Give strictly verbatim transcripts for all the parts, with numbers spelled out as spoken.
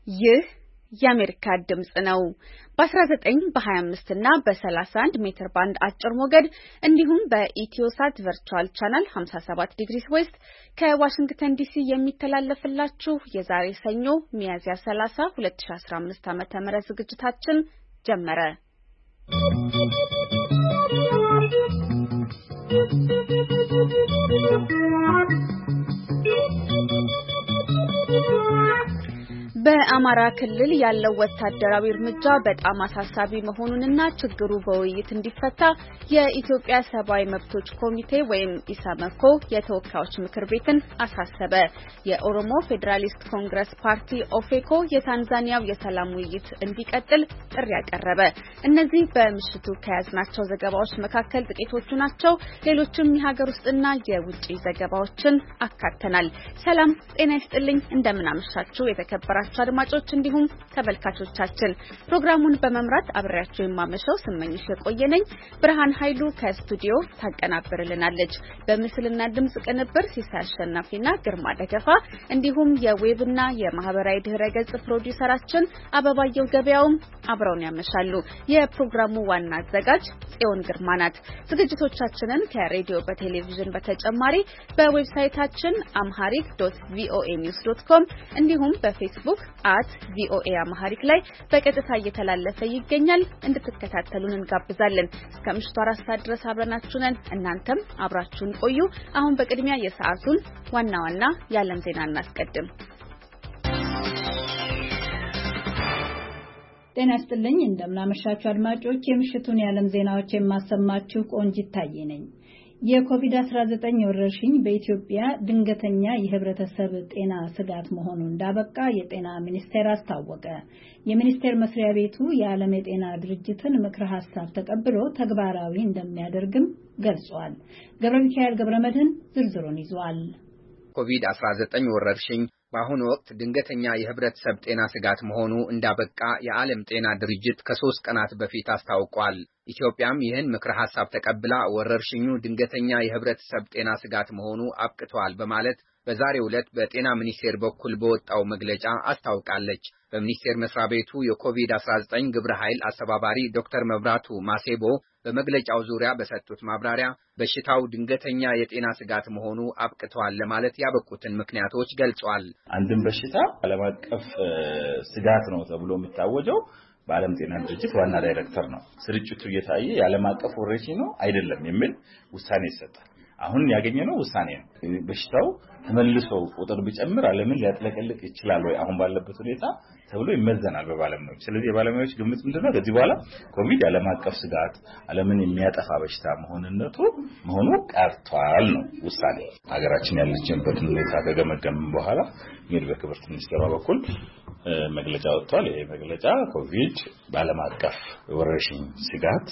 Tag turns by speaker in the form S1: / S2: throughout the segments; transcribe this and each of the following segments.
S1: ይህ የአሜሪካ ድምጽ ነው። በ19 በ25 እና በ31 ሜትር ባንድ አጭር ሞገድ እንዲሁም በኢትዮሳት ቨርቹዋል ቻናል ሃምሳ ሰባት ዲግሪ ዌስት ከዋሽንግተን ዲሲ የሚተላለፍላችሁ የዛሬ ሰኞ ሚያዝያ ሰላሳ ሁለት ሺህ አስራ አምስት ዓ.ም ዝግጅታችን ጀመረ። በአማራ ክልል ያለው ወታደራዊ እርምጃ በጣም አሳሳቢ መሆኑንና ችግሩ በውይይት እንዲፈታ የኢትዮጵያ ሰብአዊ መብቶች ኮሚቴ ወይም ኢሰመኮ የተወካዮች ምክር ቤትን አሳሰበ። የኦሮሞ ፌዴራሊስት ኮንግረስ ፓርቲ ኦፌኮ የታንዛኒያው የሰላም ውይይት እንዲቀጥል ጥሪ ያቀረበ። እነዚህ በምሽቱ ከያዝናቸው ዘገባዎች መካከል ጥቂቶቹ ናቸው። ሌሎችም የሀገር ውስጥና የውጭ ዘገባዎችን አካተናል። ሰላም ጤና ይስጥልኝ፣ እንደምን አመሻችሁ የተከበራችሁ አድማጮች እንዲሁም ተመልካቾቻችን። ፕሮግራሙን በመምራት አብሬያችሁ የማመሸው ስመኝሽ የቆየነኝ። ብርሃን ኃይሉ ከስቱዲዮ ታቀናብርልናለች። በምስልና ድምጽ ቅንብር ሲሳይ አሸናፊና ግርማ ደገፋ እንዲሁም የዌብና የማህበራዊ ድህረገጽ ፕሮዲዩሰራችን አበባየው ገበያውም አብረውን ያመሻሉ። የፕሮግራሙ ዋና አዘጋጅ ጽዮን ግርማ ናት። ዝግጅቶቻችንን ከሬዲዮ በቴሌቪዥን በተጨማሪ በዌብሳይታችን አምሃሪክ ዶት ቪኦኤ ኒውስ ዶት ኮም እንዲሁም በፌስቡክ አት ቪኦኤ አማሃሪክ ላይ በቀጥታ እየተላለፈ ይገኛል። እንድትከታተሉን እንጋብዛለን። እስከ ምሽቱ አራት ሰዓት ድረስ አብረናችሁ ነን። እናንተም አብራችሁን ቆዩ። አሁን በቅድሚያ የሰዓቱን ዋና ዋና የዓለም ዜና እናስቀድም።
S2: ጤና ይስጥልኝ፣ እንደምናመሻችሁ አድማጮች። የምሽቱን የዓለም ዜናዎች የማሰማችሁ ቆንጂት ታዬ ነኝ። የኮቪድ አስራ ዘጠኝ ወረርሽኝ በኢትዮጵያ ድንገተኛ የህብረተሰብ ጤና ስጋት መሆኑ እንዳበቃ የጤና ሚኒስቴር አስታወቀ። የሚኒስቴር መስሪያ ቤቱ የዓለም የጤና ድርጅትን ምክረ ሀሳብ ተቀብሎ ተግባራዊ እንደሚያደርግም ገልጿል። ገብረ ሚካኤል ገብረመድህን ዝርዝሩን ይዟል።
S3: ኮቪድ አስራ ዘጠኝ ወረርሽኝ በአሁኑ ወቅት ድንገተኛ የህብረተሰብ ጤና ስጋት መሆኑ እንዳበቃ የዓለም ጤና ድርጅት ከሶስት ቀናት በፊት አስታውቋል። ኢትዮጵያም ይህን ምክረ ሐሳብ ተቀብላ ወረርሽኙ ድንገተኛ የህብረተሰብ ጤና ስጋት መሆኑ አብቅቷል በማለት በዛሬው ዕለት በጤና ሚኒስቴር በኩል በወጣው መግለጫ አስታውቃለች። በሚኒስቴር መስሪያ ቤቱ የኮቪድ አስራ ዘጠኝ ግብረ ኃይል አስተባባሪ ዶክተር መብራቱ ማሴቦ በመግለጫው ዙሪያ በሰጡት ማብራሪያ በሽታው ድንገተኛ የጤና ስጋት መሆኑ አብቅቷል ለማለት ያበቁትን ምክንያቶች ገልጸዋል።
S4: አንድም በሽታ ዓለም አቀፍ ስጋት ነው ተብሎ የሚታወጀው በዓለም ጤና ድርጅት ዋና ዳይሬክተር ነው። ስርጭቱ እየታየ የዓለም አቀፍ ወረርሽኝ ነው አይደለም የሚል ውሳኔ ይሰጣል። አሁን ያገኘነው ውሳኔ ነው። በሽታው ተመልሶ ቁጥር ቢጨምር ዓለምን ሊያጥለቀልቅ ይችላል ወይ አሁን ባለበት ሁኔታ ተብሎ ይመዘናል በባለሙያዎች። ስለዚህ የባለሙያዎች ግምት ምንድነው? ከዚህ በኋላ ኮቪድ ዓለም አቀፍ ስጋት ዓለምን የሚያጠፋ በሽታ መሆንነቱ መሆኑ ቀርቷል ነው ውሳኔ። ሀገራችን ያለችበትን ሁኔታ ከገመገምን በኋላ እንግዲህ በክብርት ሚኒስትሯ በኩል መግለጫ ወጥቷል። ይሄ መግለጫ ኮቪድ በዓለም አቀፍ ወረርሽኝ ስጋት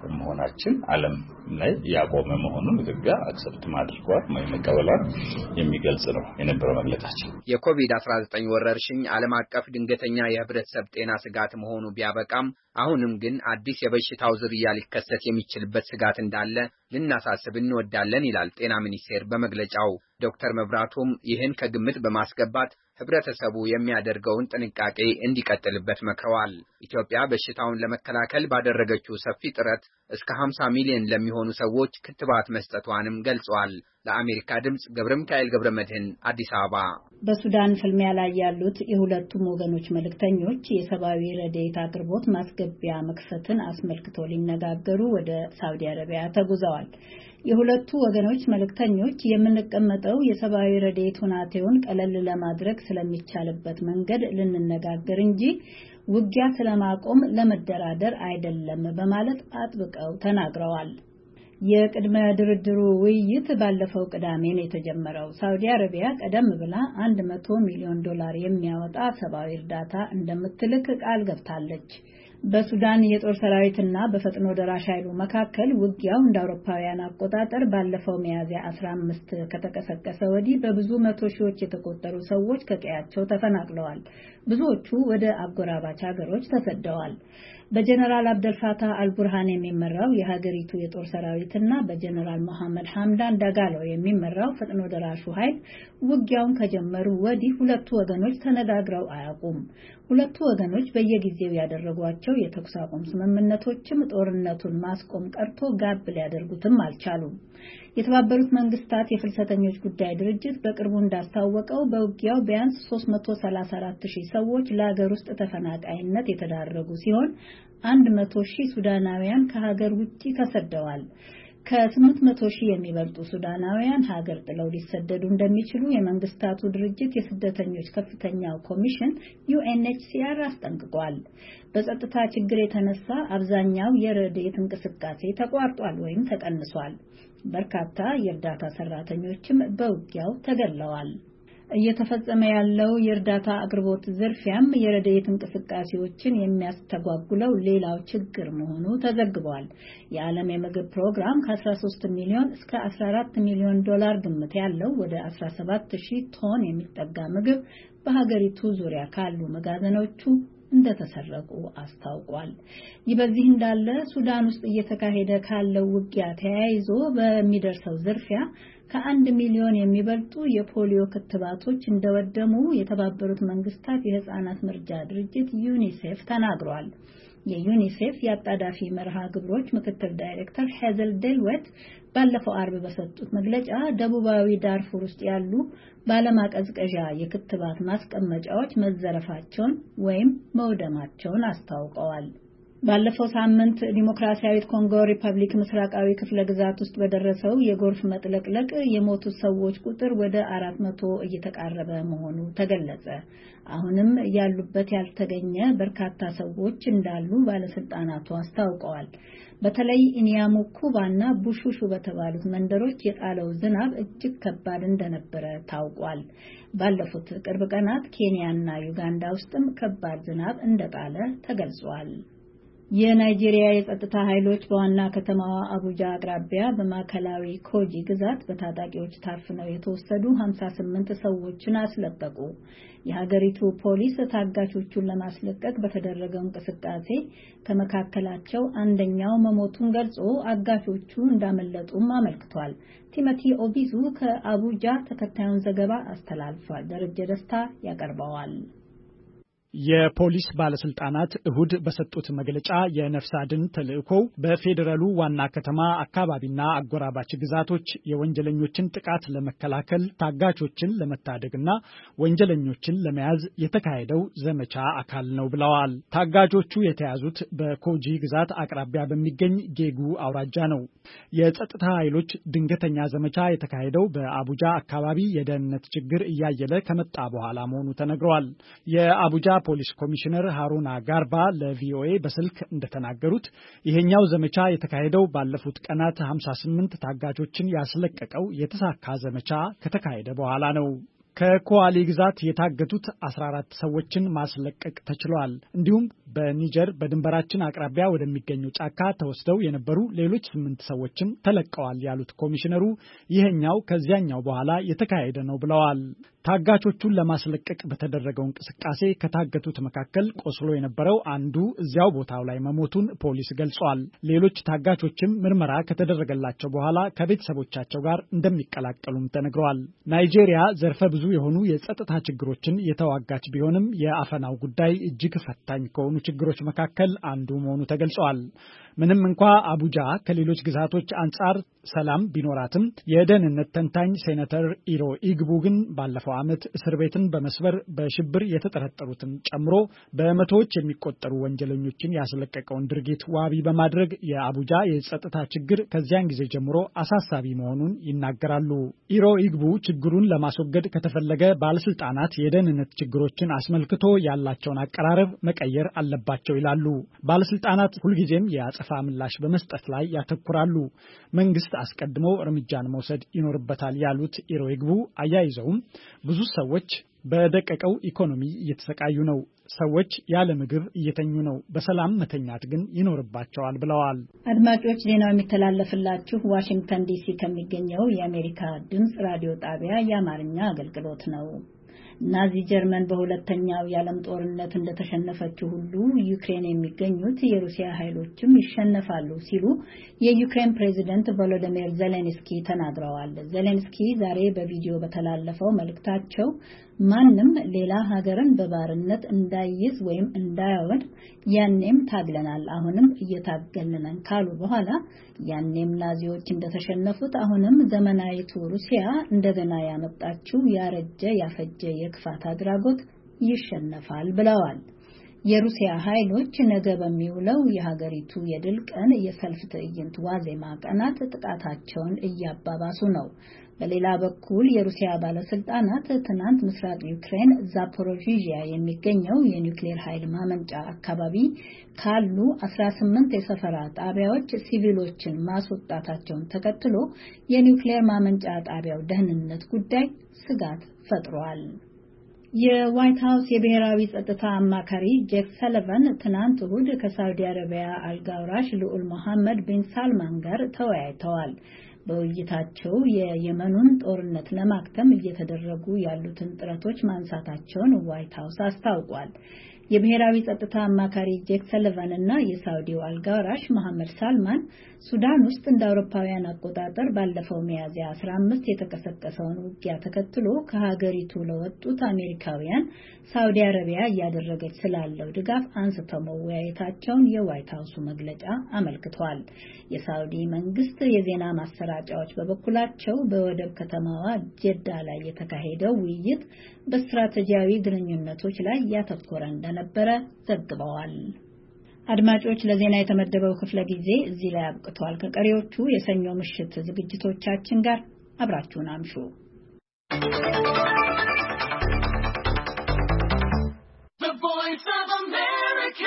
S4: መሆናችን ዓለም ላይ ያቆመ መሆኑን ኢትዮጵያ አክሰፕት ማድረጓት ወይ መቀበሏን የሚገልጽ ነው የነበረው መግለጫችን።
S3: የኮቪድ አስራ ዘጠኝ ወረርሽኝ ዓለም አቀፍ ድንገተኛ የህብረተሰብ ጤና ስጋት መሆኑ ቢያበቃም አሁንም ግን አዲስ የበሽታው ዝርያ ሊከሰት የሚችልበት ስጋት እንዳለ ልናሳስብ እንወዳለን ይላል ጤና ሚኒስቴር በመግለጫው። ዶክተር መብራቱም ይህን ከግምት በማስገባት ህብረተሰቡ የሚያደርገውን ጥንቃቄ እንዲቀጥልበት መክረዋል። ኢትዮጵያ በሽታውን ለመከላከል ባደረገችው ሰፊ ጥረት እስከ ሃምሳ ሚሊዮን ለሚሆኑ ሰዎች ክትባት መስጠቷንም ገልጸዋል። ለአሜሪካ ድምጽ ገብረ ሚካኤል ገብረመድህን አዲስ አበባ።
S2: በሱዳን ፍልሚያ ላይ ያሉት የሁለቱም ወገኖች መልእክተኞች የሰብአዊ ረድኤት አቅርቦት ማስገቢያ መክፈትን አስመልክቶ ሊነጋገሩ ወደ ሳውዲ አረቢያ ተጉዘዋል። የሁለቱ ወገኖች መልእክተኞች የምንቀመጠው የሰብአዊ ረድኤት ሁኔታውን ቀለል ለማድረግ ስለሚቻልበት መንገድ ልንነጋገር እንጂ ውጊያ ስለማቆም ለመደራደር አይደለም በማለት አጥብቀው ተናግረዋል። የቅድመ ድርድሩ ውይይት ባለፈው ቅዳሜ ነው የተጀመረው። ሳውዲ አረቢያ ቀደም ብላ መቶ ሚሊዮን ዶላር የሚያወጣ ሰብአዊ እርዳታ እንደምትልክ ቃል ገብታለች። በሱዳን የጦር ሰራዊትና በፈጥኖ ደራሽ ኃይሉ መካከል ውጊያው እንደ አውሮፓውያን አቆጣጠር ባለፈው ሚያዝያ አስራ አምስት ከተቀሰቀሰ ወዲህ በብዙ መቶ ሺዎች የተቆጠሩ ሰዎች ከቀያቸው ተፈናቅለዋል። ብዙዎቹ ወደ አጎራባች ሀገሮች ተሰደዋል። በጀነራል አብደልፋታህ አልቡርሃን የሚመራው የሀገሪቱ የጦር ሰራዊትና በጀነራል መሐመድ ሐምዳን ዳጋሎ የሚመራው ፈጥኖ ደራሹ ኃይል ውጊያውን ከጀመሩ ወዲህ ሁለቱ ወገኖች ተነጋግረው አያውቁም። ሁለቱ ወገኖች በየጊዜው ያደረጓቸው የተኩስ አቁም ስምምነቶችም ጦርነቱን ማስቆም ቀርቶ ጋብ ሊያደርጉትም አልቻሉም። የተባበሩት መንግስታት የፍልሰተኞች ጉዳይ ድርጅት በቅርቡ እንዳስታወቀው በውጊያው ቢያንስ ሶስት መቶ ሰላሳ አራት ሺህ ሰዎች ለሀገር ውስጥ ተፈናቃይነት የተዳረጉ ሲሆን አንድ መቶ ሺህ ሱዳናውያን ከሀገር ውጪ ተሰደዋል። ከስምንት መቶ ሺህ የሚበልጡ ሱዳናውያን ሀገር ጥለው ሊሰደዱ እንደሚችሉ የመንግስታቱ ድርጅት የስደተኞች ከፍተኛው ኮሚሽን ዩኤንኤችሲአር አስጠንቅቋል። በጸጥታ ችግር የተነሳ አብዛኛው የረድኤት እንቅስቃሴ ተቋርጧል ወይም ተቀንሷል። በርካታ የእርዳታ ሰራተኞችም በውጊያው ተገድለዋል። እየተፈጸመ ያለው የእርዳታ አቅርቦት ዝርፊያም የረድኤት እንቅስቃሴዎችን የሚያስተጓጉለው ሌላው ችግር መሆኑ ተዘግቧል። የዓለም የምግብ ፕሮግራም ከ13 ሚሊዮን እስከ አስራ አራት ሚሊዮን ዶላር ግምት ያለው ወደ አስራ ሰባት ሺህ ቶን የሚጠጋ ምግብ በሀገሪቱ ዙሪያ ካሉ መጋዘኖቹ እንደተሰረቁ አስታውቋል። ይህ በዚህ እንዳለ ሱዳን ውስጥ እየተካሄደ ካለው ውጊያ ተያይዞ በሚደርሰው ዝርፊያ ከአንድ ሚሊዮን የሚበልጡ የፖሊዮ ክትባቶች እንደወደሙ የተባበሩት መንግስታት የህፃናት መርጃ ድርጅት ዩኒሴፍ ተናግሯል። የዩኒሴፍ የአጣዳፊ መርሃ ግብሮች ምክትል ዳይሬክተር ሄዘል ዴልዌት ባለፈው አርብ በሰጡት መግለጫ ደቡባዊ ዳርፉር ውስጥ ያሉ ባለማቀዝቀዣ የክትባት ማስቀመጫዎች መዘረፋቸውን ወይም መውደማቸውን አስታውቀዋል። ባለፈው ሳምንት ዲሞክራሲያዊት ኮንጎ ሪፐብሊክ ምስራቃዊ ክፍለ ግዛት ውስጥ በደረሰው የጎርፍ መጥለቅለቅ የሞቱ ሰዎች ቁጥር ወደ አራት መቶ እየተቃረበ መሆኑ ተገለጸ። አሁንም ያሉበት ያልተገኘ በርካታ ሰዎች እንዳሉ ባለስልጣናቱ አስታውቀዋል። በተለይ ኢኒያሙኩባና ቡሹሹ በተባሉት መንደሮች የጣለው ዝናብ እጅግ ከባድ እንደነበረ ታውቋል። ባለፉት ቅርብ ቀናት ኬንያና ዩጋንዳ ውስጥም ከባድ ዝናብ እንደጣለ ተገልጿል። የናይጄሪያ የጸጥታ ኃይሎች በዋና ከተማዋ አቡጃ አቅራቢያ በማዕከላዊ ኮጂ ግዛት በታጣቂዎች ታፍነው የተወሰዱ ሃምሳ ስምንት ሰዎችን አስለቀቁ። የሀገሪቱ ፖሊስ ታጋቾቹን ለማስለቀቅ በተደረገው እንቅስቃሴ ከመካከላቸው አንደኛው መሞቱን ገልጾ አጋቾቹ እንዳመለጡም አመልክቷል። ቲሞቲ ኦቢዙ ከአቡጃ ተከታዩን ዘገባ አስተላልፏል። ደረጀ ደስታ ያቀርበዋል።
S5: የፖሊስ ባለስልጣናት እሁድ በሰጡት መግለጫ የነፍስ አድን ተልእኮው በፌዴራሉ ዋና ከተማ አካባቢና አጎራባች ግዛቶች የወንጀለኞችን ጥቃት ለመከላከል ታጋቾችን ለመታደግና ወንጀለኞችን ለመያዝ የተካሄደው ዘመቻ አካል ነው ብለዋል። ታጋቾቹ የተያዙት በኮጂ ግዛት አቅራቢያ በሚገኝ ጌጉ አውራጃ ነው። የጸጥታ ኃይሎች ድንገተኛ ዘመቻ የተካሄደው በአቡጃ አካባቢ የደህንነት ችግር እያየለ ከመጣ በኋላ መሆኑ ተነግሯል። የአቡጃ ፖሊስ ኮሚሽነር ሃሩና ጋርባ ለቪኦኤ በስልክ እንደተናገሩት ይሄኛው ዘመቻ የተካሄደው ባለፉት ቀናት ሃምሳ ስምንት ታጋቾችን ያስለቀቀው የተሳካ ዘመቻ ከተካሄደ በኋላ ነው። ከኮዋሊ ግዛት የታገቱት አስራ አራት ሰዎችን ማስለቀቅ ተችሏል። እንዲሁም በኒጀር በድንበራችን አቅራቢያ ወደሚገኙ ጫካ ተወስደው የነበሩ ሌሎች ስምንት ሰዎችም ተለቀዋል ያሉት ኮሚሽነሩ ይሄኛው ከዚያኛው በኋላ የተካሄደ ነው ብለዋል። ታጋቾቹን ለማስለቀቅ በተደረገው እንቅስቃሴ ከታገቱት መካከል ቆስሎ የነበረው አንዱ እዚያው ቦታው ላይ መሞቱን ፖሊስ ገልጿል። ሌሎች ታጋቾችም ምርመራ ከተደረገላቸው በኋላ ከቤተሰቦቻቸው ጋር እንደሚቀላቀሉም ተነግሯል። ናይጄሪያ ዘርፈ ብዙ የሆኑ የጸጥታ ችግሮችን የተዋጋች ቢሆንም የአፈናው ጉዳይ እጅግ ፈታኝ ከሆኑ ችግሮች መካከል አንዱ መሆኑ ተገልጿል። ምንም እንኳ አቡጃ ከሌሎች ግዛቶች አንጻር ሰላም ቢኖራትም የደህንነት ተንታኝ ሴኔተር ኢሮ ኢግቡ ግን ባለፈው ዓመት እስር ቤትን በመስበር በሽብር የተጠረጠሩትን ጨምሮ በመቶዎች የሚቆጠሩ ወንጀለኞችን ያስለቀቀውን ድርጊት ዋቢ በማድረግ የአቡጃ የጸጥታ ችግር ከዚያን ጊዜ ጀምሮ አሳሳቢ መሆኑን ይናገራሉ። ኢሮ ኢግቡ ችግሩን ለማስወገድ ከተፈለገ ባለስልጣናት የደህንነት ችግሮችን አስመልክቶ ያላቸውን አቀራረብ መቀየር አለባቸው ይላሉ። ባለስልጣናት ሁልጊዜም የአጸፋ ምላሽ በመስጠት ላይ ያተኩራሉ። መንግስት አስቀድሞ እርምጃን መውሰድ ይኖርበታል ያሉት ኢሮ ኢግቡ አያይዘውም ብዙ ሰዎች በደቀቀው ኢኮኖሚ እየተሰቃዩ ነው። ሰዎች ያለ ምግብ እየተኙ ነው። በሰላም መተኛት ግን ይኖርባቸዋል ብለዋል።
S2: አድማጮች ዜናው የሚተላለፍላችሁ ዋሽንግተን ዲሲ ከሚገኘው የአሜሪካ ድምጽ ራዲዮ ጣቢያ የአማርኛ አገልግሎት ነው። ናዚ ጀርመን በሁለተኛው የዓለም ጦርነት እንደተሸነፈችው ሁሉ ዩክሬን የሚገኙት የሩሲያ ኃይሎችም ይሸነፋሉ ሲሉ የዩክሬን ፕሬዝዳንት ቮሎዲሚር ዜሌንስኪ ተናግረዋል። ዜሌንስኪ ዛሬ በቪዲዮ በተላለፈው መልእክታቸው ማንም ሌላ ሀገርን በባርነት እንዳይዝ ወይም እንዳያወድ ያኔም ታግለናል፣ አሁንም እየታገልነን ካሉ በኋላ ያኔም ናዚዎች እንደተሸነፉት አሁንም ዘመናዊቱ ሩሲያ እንደገና ያመጣችው ያረጀ ያፈጀ የክፋት አድራጎት ይሸነፋል ብለዋል። የሩሲያ ኃይሎች ነገ በሚውለው የሀገሪቱ የድል ቀን የሰልፍ ትዕይንት ዋዜማ ቀናት ጥቃታቸውን እያባባሱ ነው። በሌላ በኩል የሩሲያ ባለስልጣናት ትናንት ምስራቅ ዩክሬን ዛፖሮዥያ የሚገኘው የኒውክሌር ኃይል ማመንጫ አካባቢ ካሉ አስራ ስምንት የሰፈራ ጣቢያዎች ሲቪሎችን ማስወጣታቸውን ተከትሎ የኒውክሌር ማመንጫ ጣቢያው ደህንነት ጉዳይ ስጋት ፈጥሯል። የዋይት ሃውስ የብሔራዊ ጸጥታ አማካሪ ጄክ ሰሊቫን ትናንት እሁድ ከሳውዲ አረቢያ አልጋውራሽ ልዑል መሐመድ ቢን ሳልማን ጋር ተወያይተዋል። በውይይታቸው የየመኑን ጦርነት ለማክተም እየተደረጉ ያሉትን ጥረቶች ማንሳታቸውን ዋይት ሃውስ አስታውቋል። የብሔራዊ ጸጥታ አማካሪ ጄክ ሰሊቫን እና የሳውዲው አልጋውራሽ መሐመድ ሳልማን ሱዳን ውስጥ እንደ አውሮፓውያን አቆጣጠር ባለፈው ሚያዝያ አስራ አምስት የተቀሰቀሰውን ውጊያ ተከትሎ ከሀገሪቱ ለወጡት አሜሪካውያን ሳውዲ አረቢያ እያደረገች ስላለው ድጋፍ አንስተው መወያየታቸውን የዋይት ሃውሱ መግለጫ አመልክቷል። የሳውዲ መንግስት የዜና ማሰራጫዎች በበኩላቸው በወደብ ከተማዋ ጀዳ ላይ የተካሄደው ውይይት በስትራቴጂያዊ ግንኙነቶች ላይ ያተኮረ እንደነበረ ዘግበዋል። አድማጮች ለዜና የተመደበው ክፍለ ጊዜ እዚህ ላይ አብቅቷል። ከቀሪዎቹ የሰኞ ምሽት ዝግጅቶቻችን ጋር አብራችሁን አምሹ። The Voice of America.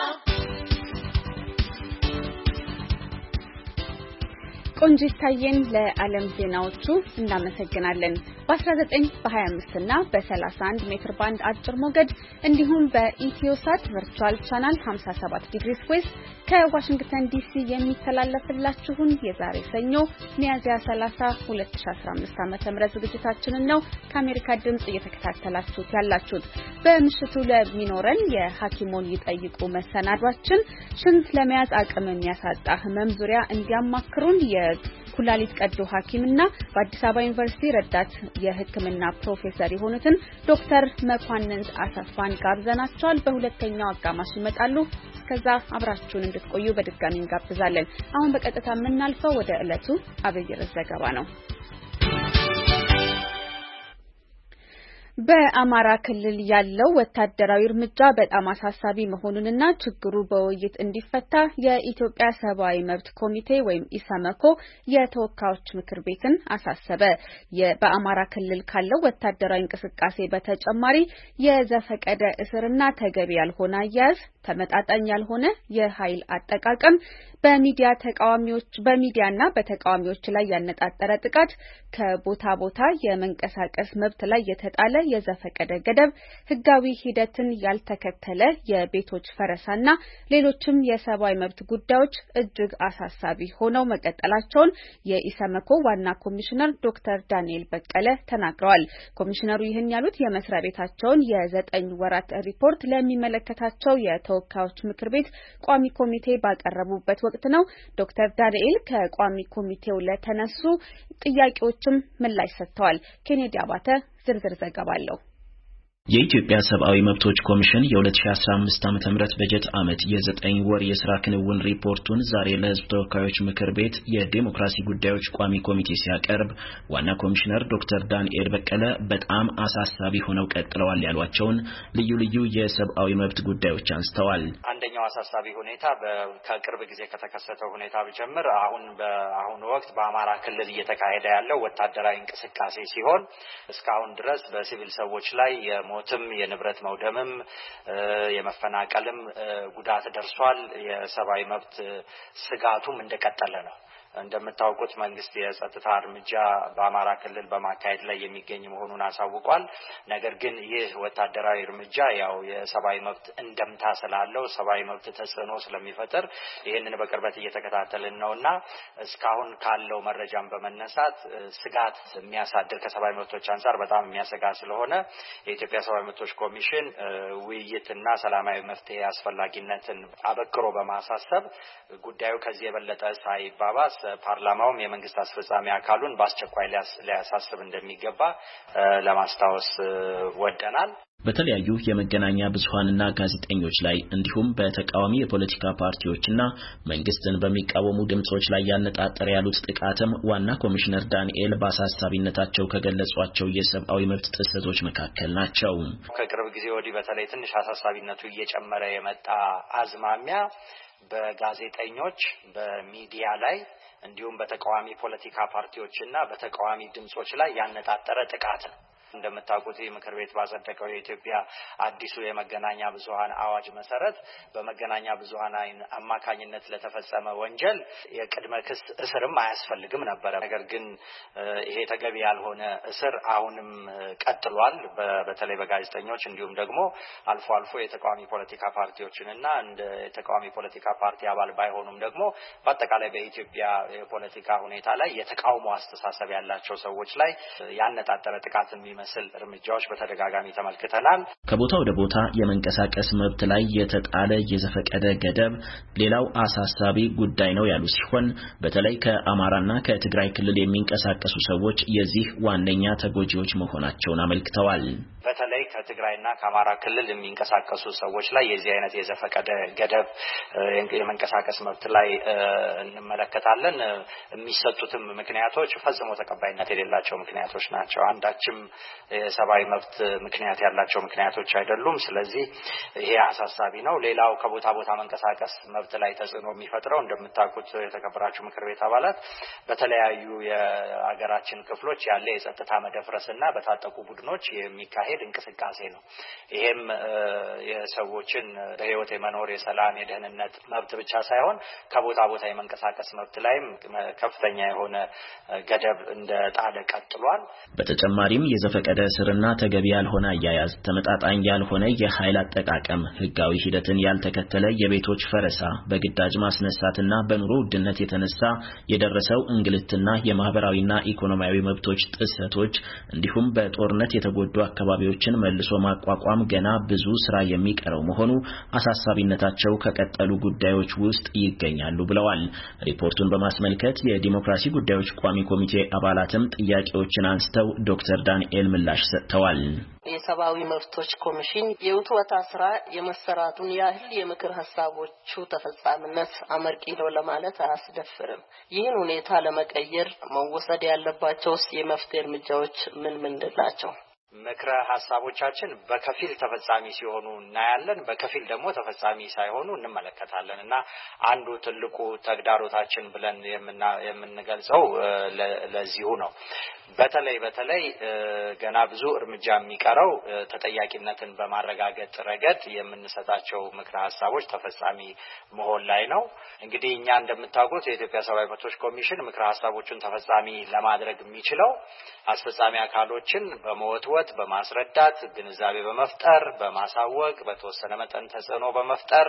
S1: ቆንጂት ታየን ለዓለም ዜናዎቹ እናመሰግናለን። በ19 በ25 እና በ31 ሜትር ባንድ አጭር ሞገድ እንዲሁም በኢትዮሳት ቨርቹዋል ቻናል ሃምሳ ሰባት ዲግሪ ዌስት ከዋሽንግተን ዲሲ የሚተላለፍላችሁን የዛሬ ሰኞ ሚያዝያ ሰላሳ ሁለት ሺህ አስራ አምስት ዓ.ም ዝግጅታችንን ነው ከአሜሪካ ድምጽ እየተከታተላችሁት ያላችሁት። በምሽቱ ለሚኖረን የሐኪሞን ይጠይቁ መሰናዷችን ሽንት ለመያዝ አቅም የሚያሳጣ ህመም ዙሪያ እንዲያማክሩን የኩላሊት ቀዶ ሐኪምና በአዲስ አበባ ዩኒቨርሲቲ ረዳት የሕክምና ፕሮፌሰር የሆኑትን ዶክተር መኳንንት አሰፋን ጋብዘናቸዋል። በሁለተኛው አጋማሽ ይመጣሉ። እስከዛ አብራችሁን እንድትቆዩ በድጋሚ እንጋብዛለን። አሁን በቀጥታ የምናልፈው ወደ ዕለቱ አብይ ርዕስ ዘገባ ነው። በአማራ ክልል ያለው ወታደራዊ እርምጃ በጣም አሳሳቢ መሆኑንና ችግሩ በውይይት እንዲፈታ የኢትዮጵያ ሰብአዊ መብት ኮሚቴ ወይም ኢሰመኮ የተወካዮች ምክር ቤትን አሳሰበ። በአማራ ክልል ካለው ወታደራዊ እንቅስቃሴ በተጨማሪ የዘፈቀደ እስርና ተገቢ ያልሆነ አያያዝ፣ ተመጣጣኝ ያልሆነ የኃይል አጠቃቀም፣ በሚዲያ ተቃዋሚዎች በሚዲያና በተቃዋሚዎች ላይ ያነጣጠረ ጥቃት፣ ከቦታ ቦታ የመንቀሳቀስ መብት ላይ የተጣለ የዘፈቀደ ገደብ፣ ህጋዊ ሂደትን ያልተከተለ የቤቶች ፈረሳና ሌሎችም የሰብአዊ መብት ጉዳዮች እጅግ አሳሳቢ ሆነው መቀጠላቸውን የኢሰመኮ ዋና ኮሚሽነር ዶክተር ዳንኤል በቀለ ተናግረዋል። ኮሚሽነሩ ይህን ያሉት የመስሪያ ቤታቸውን የዘጠኝ ወራት ሪፖርት ለሚመለከታቸው የተወካዮች ምክር ቤት ቋሚ ኮሚቴ ባቀረቡበት ወቅት ነው። ዶክተር ዳንኤል ከቋሚ ኮሚቴው ለተነሱ ጥያቄዎችም ምላሽ ሰጥተዋል። ኬኔዲ አባተ ዝርዝር ዘገባ አለው።
S6: የኢትዮጵያ ሰብአዊ መብቶች ኮሚሽን የ2015 ዓመተ ምህረት በጀት ዓመት የዘጠኝ ወር የሥራ ክንውን ሪፖርቱን ዛሬ ለሕዝብ ተወካዮች ምክር ቤት የዲሞክራሲ ጉዳዮች ቋሚ ኮሚቴ ሲያቀርብ ዋና ኮሚሽነር ዶክተር ዳንኤል በቀለ በጣም አሳሳቢ ሆነው ቀጥለዋል ያሏቸውን ልዩ ልዩ የሰብአዊ መብት ጉዳዮች አንስተዋል።
S7: አንደኛው አሳሳቢ ሁኔታ ከቅርብ ጊዜ ከተከሰተው ሁኔታ ብጀምር አሁን በአሁኑ ወቅት በአማራ ክልል እየተካሄደ ያለው ወታደራዊ እንቅስቃሴ ሲሆን እስካሁን ድረስ በሲቪል ሰዎች ላይ ሞትም የንብረት መውደምም የመፈናቀልም ጉዳት ደርሷል። የሰብአዊ መብት ስጋቱም እንደቀጠለ ነው። እንደምታውቁት መንግስት የጸጥታ እርምጃ በአማራ ክልል በማካሄድ ላይ የሚገኝ መሆኑን አሳውቋል። ነገር ግን ይህ ወታደራዊ እርምጃ ያው የሰብአዊ መብት እንደምታ ስላለው ሰብአዊ መብት ተጽዕኖ ስለሚፈጥር ይሄንን በቅርበት እየተከታተልን ነውና እስካሁን ካለው መረጃም በመነሳት ስጋት የሚያሳድር ከሰብአዊ መብቶች አንፃር በጣም የሚያሰጋ ስለሆነ የኢትዮጵያ ሰብአዊ መብቶች ኮሚሽን ውይይትና ሰላማዊ መፍትሄ አስፈላጊነትን አበክሮ በማሳሰብ ጉዳዩ ከዚህ የበለጠ ሳይባባስ ፓርላማውም የመንግስት አስፈጻሚ አካሉን በአስቸኳይ ሊያሳስብ እንደሚገባ ለማስታወስ ወደናል።
S6: በተለያዩ የመገናኛ ብዙሃንና ጋዜጠኞች ላይ እንዲሁም በተቃዋሚ የፖለቲካ ፓርቲዎችና መንግስትን በሚቃወሙ ድምጾች ላይ ያነጣጠረ ያሉት ጥቃትም ዋና ኮሚሽነር ዳንኤል በአሳሳቢነታቸው ከገለጿቸው የሰብአዊ መብት ጥሰቶች መካከል ናቸው።
S7: ከቅርብ ጊዜ ወዲህ በተለይ ትንሽ አሳሳቢነቱ እየጨመረ የመጣ አዝማሚያ በጋዜጠኞች በሚዲያ ላይ እንዲሁም በተቃዋሚ ፖለቲካ ፓርቲዎችና በተቃዋሚ ድምጾች ላይ ያነጣጠረ ጥቃት ነው። እንደምታውቁት የምክር ቤት ባጸደቀው የኢትዮጵያ አዲሱ የመገናኛ ብዙሃን አዋጅ መሰረት በመገናኛ ብዙሃን አማካኝነት ለተፈጸመ ወንጀል የቅድመ ክስ እስርም አያስፈልግም ነበር። ነገር ግን ይሄ ተገቢ ያልሆነ እስር አሁንም ቀጥሏል። በተለይ በጋዜጠኞች እንዲሁም ደግሞ አልፎ አልፎ የተቃዋሚ ፖለቲካ ፓርቲዎችንና እንደ የተቃዋሚ ፖለቲካ ፓርቲ አባል ባይሆኑም ደግሞ በአጠቃላይ በኢትዮጵያ የፖለቲካ ሁኔታ ላይ የተቃውሞ አስተሳሰብ ያላቸው ሰዎች ላይ ያነጣጠረ ጥቃት የሚመ መስል እርምጃዎች በተደጋጋሚ ተመልክተናል።
S6: ከቦታ ወደ ቦታ የመንቀሳቀስ መብት ላይ የተጣለ የዘፈቀደ ገደብ ሌላው አሳሳቢ ጉዳይ ነው ያሉ ሲሆን በተለይ ከአማራና ከትግራይ ክልል የሚንቀሳቀሱ ሰዎች የዚህ ዋነኛ ተጎጂዎች መሆናቸውን አመልክተዋል።
S7: በተለይ ከትግራይና ከአማራ ክልል የሚንቀሳቀሱ ሰዎች ላይ የዚህ አይነት የዘፈቀደ ገደብ የመንቀሳቀስ መብት ላይ እንመለከታለን። የሚሰጡትም ምክንያቶች ፈጽሞ ተቀባይነት የሌላቸው ምክንያቶች ናቸው። አንዳችም የሰብአዊ መብት ምክንያት ያላቸው ምክንያቶች አይደሉም። ስለዚህ ይሄ አሳሳቢ ነው። ሌላው ከቦታ ቦታ መንቀሳቀስ መብት ላይ ተጽዕኖ የሚፈጥረው እንደምታውቁት የተከበራችሁ ምክር ቤት አባላት በተለያዩ የሀገራችን ክፍሎች ያለ የጸጥታ መደፍረስና በታጠቁ ቡድኖች የሚካሄድ እንቅስቃሴ ነው። ይሄም የሰዎችን በህይወት የመኖር የሰላም የደህንነት መብት ብቻ ሳይሆን ከቦታ ቦታ የመንቀሳቀስ መብት ላይም ከፍተኛ የሆነ ገደብ እንደጣለ ቀጥሏል።
S6: በተጨማሪም የዘፈቀደ እስርና ተገቢ ያልሆነ አያያዝ፣ ተመጣጣኝ ያልሆነ የኃይል አጠቃቀም፣ ህጋዊ ሂደትን ያልተከተለ የቤቶች ፈረሳ፣ በግዳጅ ማስነሳትና በኑሮ ውድነት የተነሳ የደረሰው እንግልትና የማህበራዊና ኢኮኖሚያዊ መብቶች ጥሰቶች እንዲሁም በጦርነት የተጎዱ አካባቢዎችን መልሶ ማቋቋም ገና ብዙ ስራ የሚቀረው መሆኑ አሳሳቢነታቸው ከቀጠሉ ጉዳዮች ውስጥ ይገኛሉ ብለዋል። ሪፖርቱን በማስመልከት የዲሞክራሲ ጉዳዮች ቋሚ ኮሚቴ አባላትም ጥያቄዎችን አንስተው ዶክተር ዳንኤል ምላሽ ሰጥተዋል።
S8: የሰብአዊ መብቶች ኮሚሽን የውትወታ ስራ የመሰራቱን ያህል የምክር ሐሳቦቹ ተፈጻሚነት አመርቂ ነው ለማለት አያስደፍርም። ይህን ሁኔታ ለመቀየር መወሰድ ያለባቸው የመፍትሄ እርምጃዎች ምን ምንድን ናቸው?
S7: ምክረ ሐሳቦቻችን በከፊል ተፈጻሚ ሲሆኑ እናያለን፣ በከፊል ደግሞ ተፈጻሚ ሳይሆኑ እንመለከታለን እና አንዱ ትልቁ ተግዳሮታችን ብለን የምንገልጸው ለዚሁ ነው። በተለይ በተለይ ገና ብዙ እርምጃ የሚቀረው ተጠያቂነትን በማረጋገጥ ረገድ የምንሰጣቸው ምክረ ሐሳቦች ተፈጻሚ መሆን ላይ ነው። እንግዲህ እኛ እንደምታውቁት የኢትዮጵያ ሰብአዊ መብቶች ኮሚሽን ምክረ ሐሳቦችን ተፈጻሚ ለማድረግ የሚችለው አስፈጻሚ አካሎችን በመወትወት በማስረዳት ግንዛቤ በመፍጠር በማሳወቅ በተወሰነ መጠን ተጽዕኖ በመፍጠር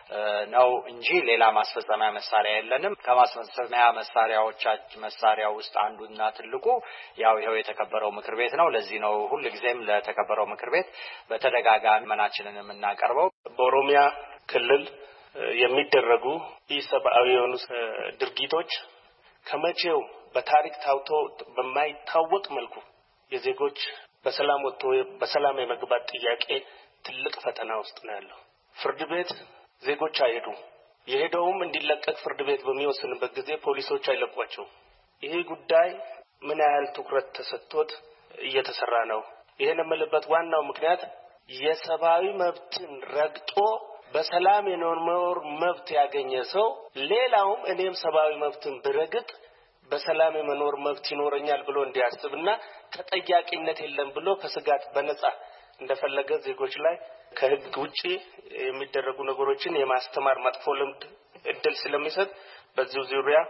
S7: ነው እንጂ ሌላ ማስፈጸሚያ መሳሪያ የለንም። ከማስፈጸሚያ መሳሪያዎቻችን መሳሪያው ውስጥ አንዱና ትልቁ ያው ይሄው የተከበረው ምክር ቤት ነው። ለዚህ ነው ሁሉ ጊዜም ለተከበረው ምክር ቤት በተደጋጋሚ መናችንን የምናቀርበው።
S9: በኦሮሚያ ክልል የሚደረጉ ኢሰብአዊ የሆኑ ድርጊቶች ከመቼው በታሪክ ታውቶ በማይታወቅ መልኩ የዜጎች በሰላም ወጥቶ በሰላም የመግባት ጥያቄ ትልቅ ፈተና ውስጥ ነው ያለው። ፍርድ ቤት ዜጎች አይሄዱ፣ የሄደውም እንዲለቀቅ ፍርድ ቤት በሚወስንበት ጊዜ ፖሊሶች አይለቋቸው። ይሄ ጉዳይ ምን ያህል ትኩረት ተሰጥቶት እየተሰራ ነው? ይሄን የምልበት ዋናው ምክንያት የሰብአዊ መብትን ረግጦ በሰላም የመኖር መብት ያገኘ ሰው ሌላውም እኔም ሰብአዊ መብትን ብረግጥ በሰላም የመኖር መብት ይኖረኛል ብሎ እንዲያስብና ተጠያቂነት የለም ብሎ ከስጋት በነጻ እንደፈለገ ዜጎች ላይ ከህግ ውጪ የሚደረጉ ነገሮችን የማስተማር መጥፎ ልምድ እድል ስለሚሰጥ በዚህ ዙሪያ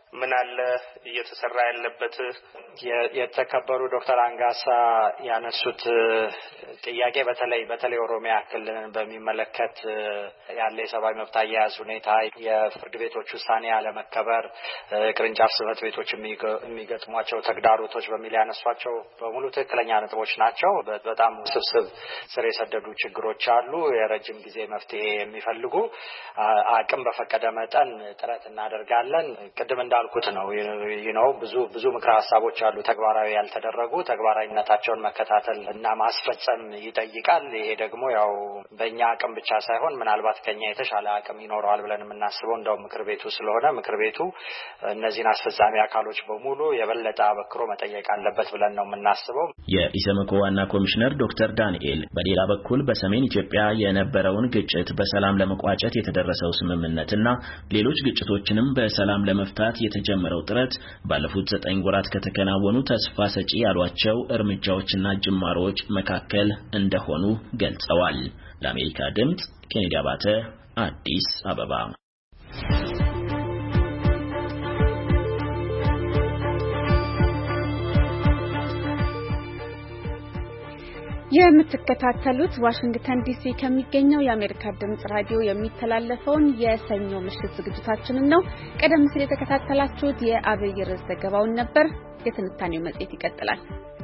S9: ምን አለ እየተሰራ ያለበት?
S7: የተከበሩ ዶክተር አንጋሳ ያነሱት ጥያቄ በተለይ በተለይ ኦሮሚያ ክልልን በሚመለከት ያለ የሰብአዊ መብት አያያዝ ሁኔታ፣ የፍርድ ቤቶች ውሳኔ ያለመከበር፣ ቅርንጫፍ ጽሕፈት ቤቶች የሚገጥሟቸው ተግዳሮቶች በሚል ያነሷቸው በሙሉ ትክክለኛ ነጥቦች ናቸው። በጣም ውስብስብ ስር የሰደዱ ችግሮች አሉ። የረጅም ጊዜ መፍትሄ የሚፈልጉ አቅም በፈቀደ መጠን ጥረት እናደርጋለን። ቅድም እንዳልኩት ነው ነው ብዙ ብዙ ምክረ ሀሳቦች አሉ ተግባራዊ ያልተደረጉ፣ ተግባራዊነታቸውን መከታተል እና ማስፈጸም ይጠይቃል። ይሄ ደግሞ ያው በእኛ አቅም ብቻ ሳይሆን ምናልባት ከኛ የተሻለ አቅም ይኖረዋል ብለን የምናስበው እንደው ምክር ቤቱ ስለሆነ ምክር ቤቱ እነዚህን አስፈጻሚ አካሎች በሙሉ የበለጠ አበክሮ መጠየቅ አለበት ብለን ነው የምናስበው።
S6: የኢሰመኮ ዋና ኮሚሽነር ዶክተር ዳንኤል በሌላ በኩል በሰሜን ኢትዮጵያ የነበረውን ግጭት በሰላም ለመቋጨት የተደረሰው ስምምነትና ሌሎች ግጭቶችንም በሰላም ለመፍታት የተጀመረው ጥረት ባለፉት ዘጠኝ ወራት ከተከናወኑ ተስፋ ሰጪ ያሏቸው እርምጃዎችና ጅማሮች መካከል እንደሆኑ ገልጸዋል። ለአሜሪካ ድምጽ ኬኔዲ አባተ አዲስ አበባ።
S1: የምትከታተሉት ዋሽንግተን ዲሲ ከሚገኘው የአሜሪካ ድምጽ ራዲዮ የሚተላለፈውን የሰኞ ምሽት ዝግጅታችንን ነው። ቀደም ሲል የተከታተላችሁት የአብይ ርዕስ ዘገባውን ነበር። የትንታኔው መጽሔት ይቀጥላል።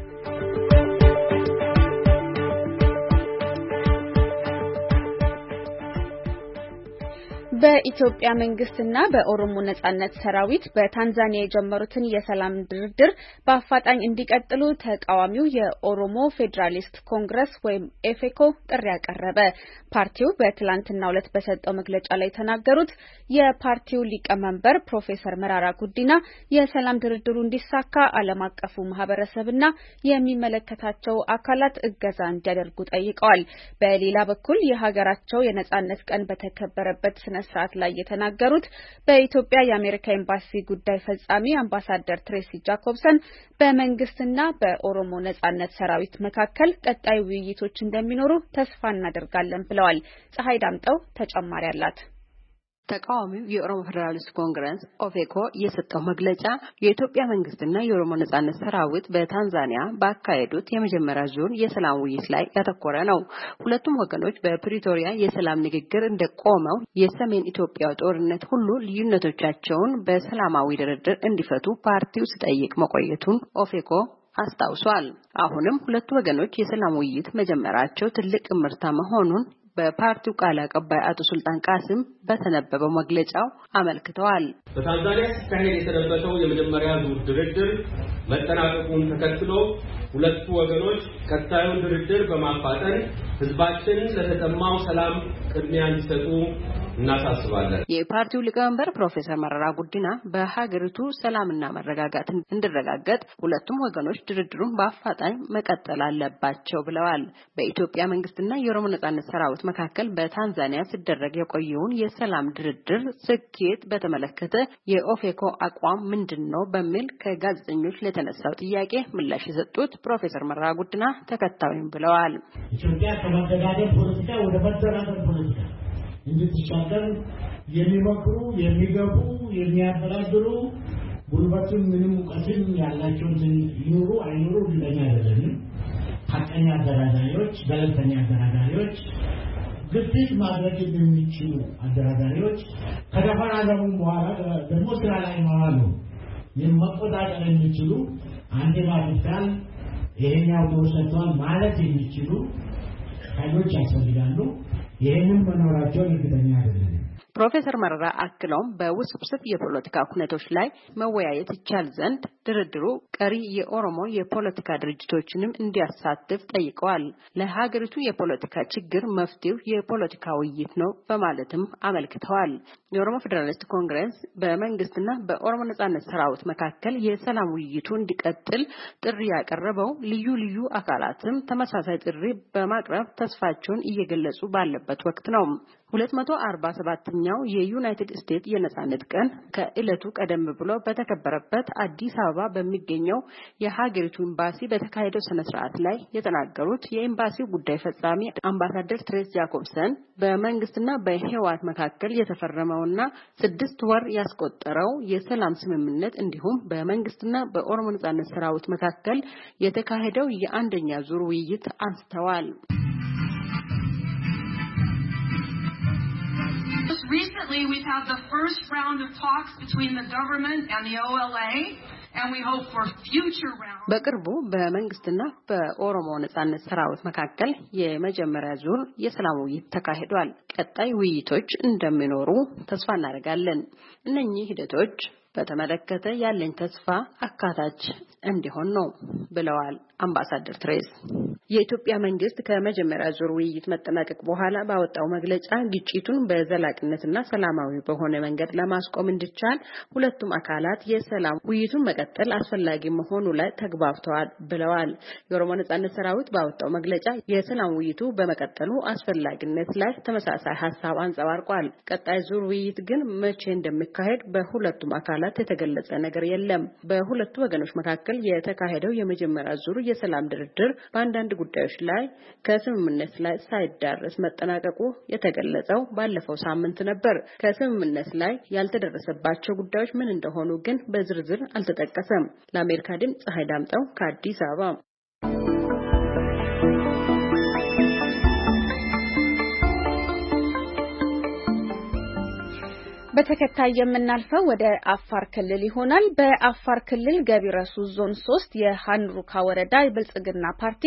S1: በኢትዮጵያ መንግስትና በኦሮሞ ነጻነት ሰራዊት በታንዛኒያ የጀመሩትን የሰላም ድርድር በአፋጣኝ እንዲቀጥሉ ተቃዋሚው የኦሮሞ ፌዴራሊስት ኮንግረስ ወይም ኤፌኮ ጥሪ ያቀረበ። ፓርቲው በትላንትናው ዕለት በሰጠው መግለጫ ላይ ተናገሩት የፓርቲው ሊቀመንበር ፕሮፌሰር መራራ ጉዲና የሰላም ድርድሩ እንዲሳካ ዓለም አቀፉ ማህበረሰብና የሚመለከታቸው አካላት እገዛ እንዲያደርጉ ጠይቀዋል። በሌላ በኩል የሀገራቸው የነጻነት ቀን በተከበረበት ስነ ስርዓት ላይ የተናገሩት በኢትዮጵያ የአሜሪካ ኤምባሲ ጉዳይ ፈጻሚ አምባሳደር ትሬሲ ጃኮብሰን በመንግስትና በኦሮሞ ነጻነት ሰራዊት መካከል ቀጣይ ውይይቶች እንደሚኖሩ ተስፋ እናደርጋለን ብለዋል። ፀሐይ ዳምጠው ተጨማሪ አላት።
S10: ተቃዋሚው የኦሮሞ ፌዴራሊስት ኮንግረስ ኦፌኮ የሰጠው መግለጫ የኢትዮጵያ መንግስትና የኦሮሞ ነጻነት ሰራዊት በታንዛኒያ ባካሄዱት የመጀመሪያ ዙር የሰላም ውይይት ላይ ያተኮረ ነው። ሁለቱም ወገኖች በፕሪቶሪያ የሰላም ንግግር እንደቆመው የሰሜን ኢትዮጵያ ጦርነት ሁሉ ልዩነቶቻቸውን በሰላማዊ ድርድር እንዲፈቱ ፓርቲው ሲጠይቅ መቆየቱን ኦፌኮ አስታውሷል። አሁንም ሁለቱ ወገኖች የሰላም ውይይት መጀመራቸው ትልቅ ምርታ መሆኑን በፓርቲው ቃል አቀባይ አቶ ሱልጣን ቃሲም በተነበበው መግለጫው አመልክተዋል።
S11: በታንዛኒያ ሲካሄድ የሰነበተው የመጀመሪያ ዙር ድርድር መጠናቀቁን ተከትሎ ሁለቱ ወገኖች ቀጣዩን ድርድር በማፋጠን ህዝባችን ለተጠማው ሰላም ቅድሚያ እንዲሰጡ እናሳስባለን።
S10: የፓርቲው ሊቀመንበር ፕሮፌሰር መራራ ጉዲና በሀገሪቱ ሰላምና መረጋጋት እንዲረጋገጥ ሁለቱም ወገኖች ድርድሩን በአፋጣኝ መቀጠል አለባቸው ብለዋል። በኢትዮጵያ መንግስትና የኦሮሞ ነጻነት ሰራዊት መካከል በታንዛኒያ ሲደረግ የቆየውን የሰላም ድርድር ስኬት በተመለከተ የኦፌኮ አቋም ምንድነው በሚል ከጋዜጠኞች ለተነሳው ጥያቄ ምላሽ የሰጡት ፕሮፌሰር መራራ ጉዲና ተከታዩን ብለዋል።
S12: ኢትዮጵያ ከመገዳደል ፖለቲካ ወደ መደራደር ፖለቲካ እንድትሻገር የሚመክሩ የሚገቡ የሚያደራድሩ ጉልበትም ምንም እውቀትም ያላቸውን ይኑሩ አይኑሩ ሊለኛ አይደለም። ሐቀኛ አደራዳሪዎች፣ ገለልተኛ አደራዳሪዎች፣ ግፊት ማድረግ የሚችሉ አደራዳሪዎች ከተፈራረሙ በኋላ ደግሞ ስራ ላይ ማዋሉ የመቆጣጠር የሚችሉ አንድ ባድርጋል ይሄኛው ተወሰቷል ማለት የሚችሉ ኃይሎች ያስፈልጋሉ። ይሄንን መኖራቸው እርግጠኛ አይደለም።
S10: ፕሮፌሰር መረራ አክለውም በውስብስብ የፖለቲካ ሁኔታዎች ላይ መወያየት ይቻል ዘንድ ድርድሩ ቀሪ የኦሮሞ የፖለቲካ ድርጅቶችንም እንዲያሳትፍ ጠይቀዋል። ለሀገሪቱ የፖለቲካ ችግር መፍትሄው የፖለቲካ ውይይት ነው በማለትም አመልክተዋል። የኦሮሞ ፌዴራሊስት ኮንግረስ በመንግስትና በኦሮሞ ነጻነት ሰራዊት መካከል የሰላም ውይይቱ እንዲቀጥል ጥሪ ያቀረበው ልዩ ልዩ አካላትም ተመሳሳይ ጥሪ በማቅረብ ተስፋቸውን እየገለጹ ባለበት ወቅት ነው። ሁለት መቶ አርባ ሰባተኛ አራተኛው የዩናይትድ ስቴትስ የነጻነት ቀን ከዕለቱ ቀደም ብሎ በተከበረበት አዲስ አበባ በሚገኘው የሀገሪቱ ኤምባሲ በተካሄደው ስነ ስርዓት ላይ የተናገሩት የኤምባሲው ጉዳይ ፈጻሚ አምባሳደር ትሬስ ጃኮብሰን በመንግስትና በህወሓት መካከል የተፈረመውና ስድስት ወር ያስቆጠረው የሰላም ስምምነት እንዲሁም በመንግስትና በኦሮሞ ነጻነት ሰራዊት መካከል የተካሄደው የአንደኛ ዙር ውይይት አንስተዋል።
S13: Recently we've had the first round of talks between the government and the O L A and we hope for future rounds.
S10: በቅርቡ በመንግስትና በኦሮሞ ነጻነት ሰራዊት መካከል የመጀመሪያ ዙር የሰላም ውይይት ተካሂዷል። ቀጣይ ውይይቶች እንደሚኖሩ ተስፋ እናደርጋለን። እነኚህ ሂደቶች በተመለከተ ያለኝ ተስፋ አካታች እንዲሆን ነው ብለዋል አምባሳደር ትሬስ። የኢትዮጵያ መንግስት ከመጀመሪያ ዙር ውይይት መጠናቀቅ በኋላ ባወጣው መግለጫ ግጭቱን በዘላቂነትና ሰላማዊ በሆነ መንገድ ለማስቆም እንዲቻል ሁለቱም አካላት የሰላም ውይይቱን መቀጠል አስፈላጊ መሆኑ ላይ ተግባብተዋል ብለዋል። የኦሮሞ ነጻነት ሰራዊት ባወጣው መግለጫ የሰላም ውይይቱ በመቀጠሉ አስፈላጊነት ላይ ተመሳሳይ ሐሳብ አንጸባርቋል። ቀጣይ ዙር ውይይት ግን መቼ እንደሚካሄድ በሁለቱም አካላት የተገለጸ ነገር የለም። በሁለቱ ወገኖች መካከል የተካሄደው የመጀመሪያ ዙር የሰላም ድርድር በአንዳንድ ጉዳዮች ላይ ከስምምነት ላይ ሳይዳረስ መጠናቀቁ የተገለጸው ባለፈው ሳምንት ነበር። ከስምምነት ላይ ያልተደረሰባቸው ጉዳዮች ምን እንደሆኑ ግን በዝርዝር አልተጠቀሰም። ለአሜሪካ ድምፅ ፀሐይ ዳምጠው ከአዲስ አበባ።
S1: በተከታይ የምናልፈው ወደ አፋር ክልል ይሆናል። በአፋር ክልል ገቢረሱ ዞን ሶስት የሃንሩካ ወረዳ የብልጽግና ፓርቲ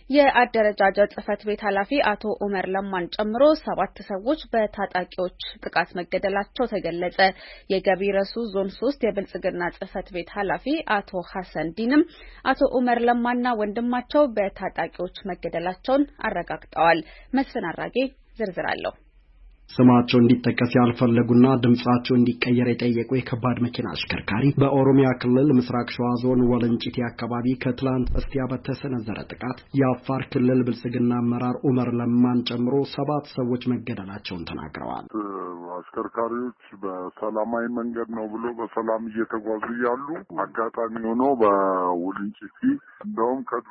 S1: የአደረጃጀት ጽህፈት ቤት ኃላፊ አቶ ኡመር ለማን ጨምሮ ሰባት ሰዎች በታጣቂዎች ጥቃት መገደላቸው ተገለጸ። የገቢረሱ ዞን ሶስት የብልጽግና ጽህፈት ቤት ኃላፊ አቶ ሐሰን ዲንም አቶ ኡመር ለማና ወንድማቸው በታጣቂዎች መገደላቸውን አረጋግጠዋል። መስፍን አራጌ ዝርዝር አለው።
S14: ስማቸው እንዲጠቀስ ያልፈለጉና ድምጻቸው እንዲቀየር የጠየቁ የከባድ መኪና አሽከርካሪ በኦሮሚያ ክልል ምስራቅ ሸዋ ዞን ወለንጪቲ አካባቢ ከትላንት በስቲያ በተሰነዘረ ጥቃት የአፋር ክልል ብልጽግና አመራር ኡመር ለማን ጨምሮ ሰባት ሰዎች መገደላቸውን ተናግረዋል።
S15: አሽከርካሪዎች በሰላማዊ መንገድ ነው ብሎ በሰላም እየተጓዙ ያሉ አጋጣሚ ሆኖ በወለንጪቲ እንደውም ከድሮ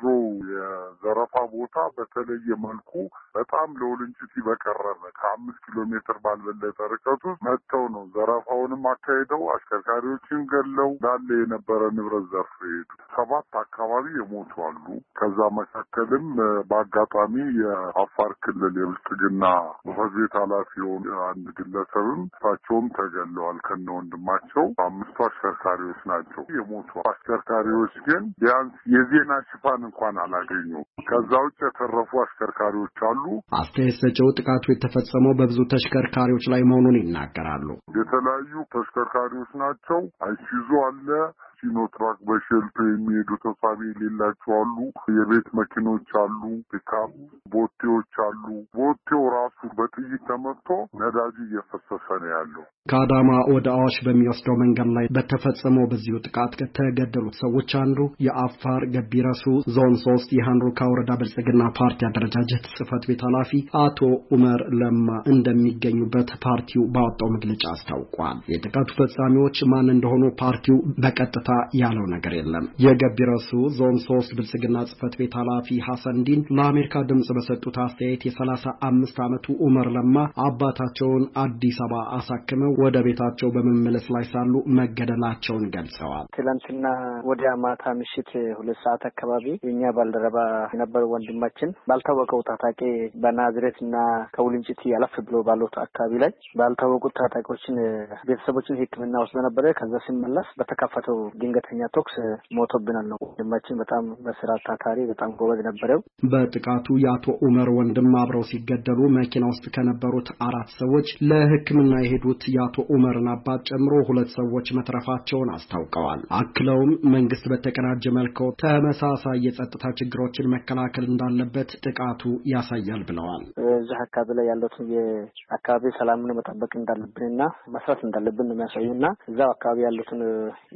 S15: የዘረፋ ቦታ በተለየ መልኩ በጣም ለወለንጪቲ በቀረበ ከአምስት ኪሎ ሜትር ባልበለጠ ርቀት ውስጥ መጥተው ነው ዘረፋውንም አካሄደው አሽከርካሪዎችን ገለው ዳለ የነበረ ንብረት ዘርፈው ሄዱ። ሰባት አካባቢ የሞቱ አሉ። ከዛ መካከልም በአጋጣሚ የአፋር ክልል የብልጽግና ጽሕፈት ቤት ኃላፊ የሆኑ አንድ ግለሰብም እሳቸውም ተገለዋል ከነ ወንድማቸው። አምስቱ አሽከርካሪዎች ናቸው የሞቱ። አሽከርካሪዎች ግን ቢያንስ የዜና ሽፋን እንኳን አላገኙ። ከዛ ውጭ የተረፉ አሽከርካሪዎች አሉ።
S14: አስተያየት ሰጪው ጥቃቱ የተፈጸመው በብዙ ተሽከርካሪዎች ላይ መሆኑን ይናገራሉ።
S15: የተለያዩ ተሽከርካሪዎች ናቸው። አይሱዙ አለ፣ ሲኖትራክ በሸልቶ የሚሄዱ ተሳቢ የሌላቸው አሉ፣ የቤት መኪኖች አሉ፣ ፒካፕ ቦቴዎች አሉ። ቦቴው ራሱ በጥይት ተመቶ ነዳጅ እየፈሰሰ ነው ያለው።
S14: ከአዳማ ወደ አዋሽ በሚወስደው መንገድ ላይ በተፈጸመው በዚሁ ጥቃት ከተገደሉት ሰዎች አንዱ የአፋር ገቢረሱ ዞን ሶስት የሃንሩካ ወረዳ ብልጽግና ፓርቲ አደረጃጀት ጽህፈት ቤት ኃላፊ አቶ ኡመር ለማ እንደሚገኙበት ፓርቲው ባወጣው መግለጫ አስታውቋል። የጥቃቱ ፈጻሚዎች ማን እንደሆኑ ፓርቲው በቀጥታ ያለው ነገር የለም። የገቢረሱ ዞን ሶስት ብልጽግና ጽህፈት ቤት ኃላፊ ሐሰን ዲን ለአሜሪካ ድምጽ በሰጡት አስተያየት የሰላሳ አምስት ዓመቱ ኡመር ለማ አባታቸውን አዲስ አበባ አሳክመው ወደ ቤታቸው በመመለስ ላይ ሳሉ መገደላቸውን ገልጸዋል።
S16: ትላንትና ወደ ማታ ምሽት ሁለት ሰዓት አካባቢ የኛ ባልደረባ የነበረው ወንድማችን ባልታወቀው ታጣቂ በናዝሬትና ከውልንጭቲ ያለፍ ብሎ ባለው አካባቢ ላይ ባልታወቁት ታጣቂዎችን ቤተሰቦችን ሕክምና ወስዶ ነበር። ከዛ ሲመለስ በተከፈተው ድንገተኛ ተኩስ ሞቶብናል ነው። ወንድማችን በጣም በስራ ታታሪ በጣም ጎበዝ ነበረው።
S14: በጥቃቱ የአቶ ኡመር ወንድም አብረው ሲገደሉ መኪና ውስጥ ከነበሩት አራት ሰዎች ለሕክምና የሄዱት የአቶ ኡመርን አባት ጨምሮ ሁለት ሰዎች መትረፋቸውን አስታውቀዋል። አክለውም መንግስት በተቀናጀ መልኩ ተመሳሳይ የጸጥታ ችግሮችን መከላከል እንዳለበት ጥቃቱ ያሳያል ብለዋል።
S16: እዚህ አካባቢ ላይ ያሉት የአካባቢ ሰላምን መጠበቅ እንዳለብንና መስራት እንዳለብን ነው የሚያሳዩና እዛው አካባቢ ያሉትን የኦሮሚያ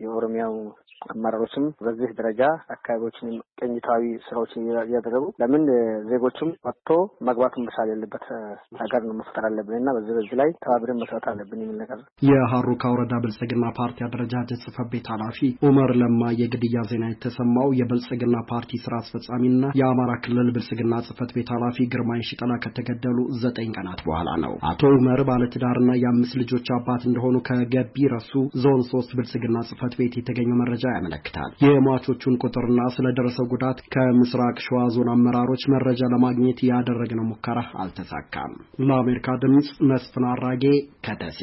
S16: ነው አመራሮችም በዚህ ደረጃ አካባቢዎችን ቅኝታዊ ስራዎችን ያደረጉ ለምን ዜጎቹም ወጥቶ መግባቱን መቻል ያለበት ሀገር ነው መፍጠር አለብንና በዚህ በዚህ ላይ ተባብረን መስራት አለብን የሚል ነገር።
S14: የሀሩካ ወረዳ ብልጽግና ፓርቲ አደረጃጀት ጽሕፈት ቤት ኃላፊ ኡመር ለማ የግድያ ዜና የተሰማው የብልጽግና ፓርቲ ስራ አስፈጻሚና የአማራ ክልል ብልጽግና ጽሕፈት ቤት ኃላፊ ግርማይ ሽጠላ ከተገደሉ ዘጠኝ ቀናት በኋላ ነው። አቶ ኡመር ባለትዳርና የአምስት ልጆች አባት እንደሆኑ ከገቢ ረሱ ዞን ሶስት ብልጽግና ጽሕፈት ቤት የተገኘው መረጃ ያመለክታል። የሟቾቹን ቁጥርና ስለደረሰው ጉዳት ከምስራቅ ሸዋ ዞን አመራሮች መረጃ ለማግኘት ያደረግነው ሙከራ አልተሳካም። ለአሜሪካ ድምጽ መስፍን አራጌ ከደሴ።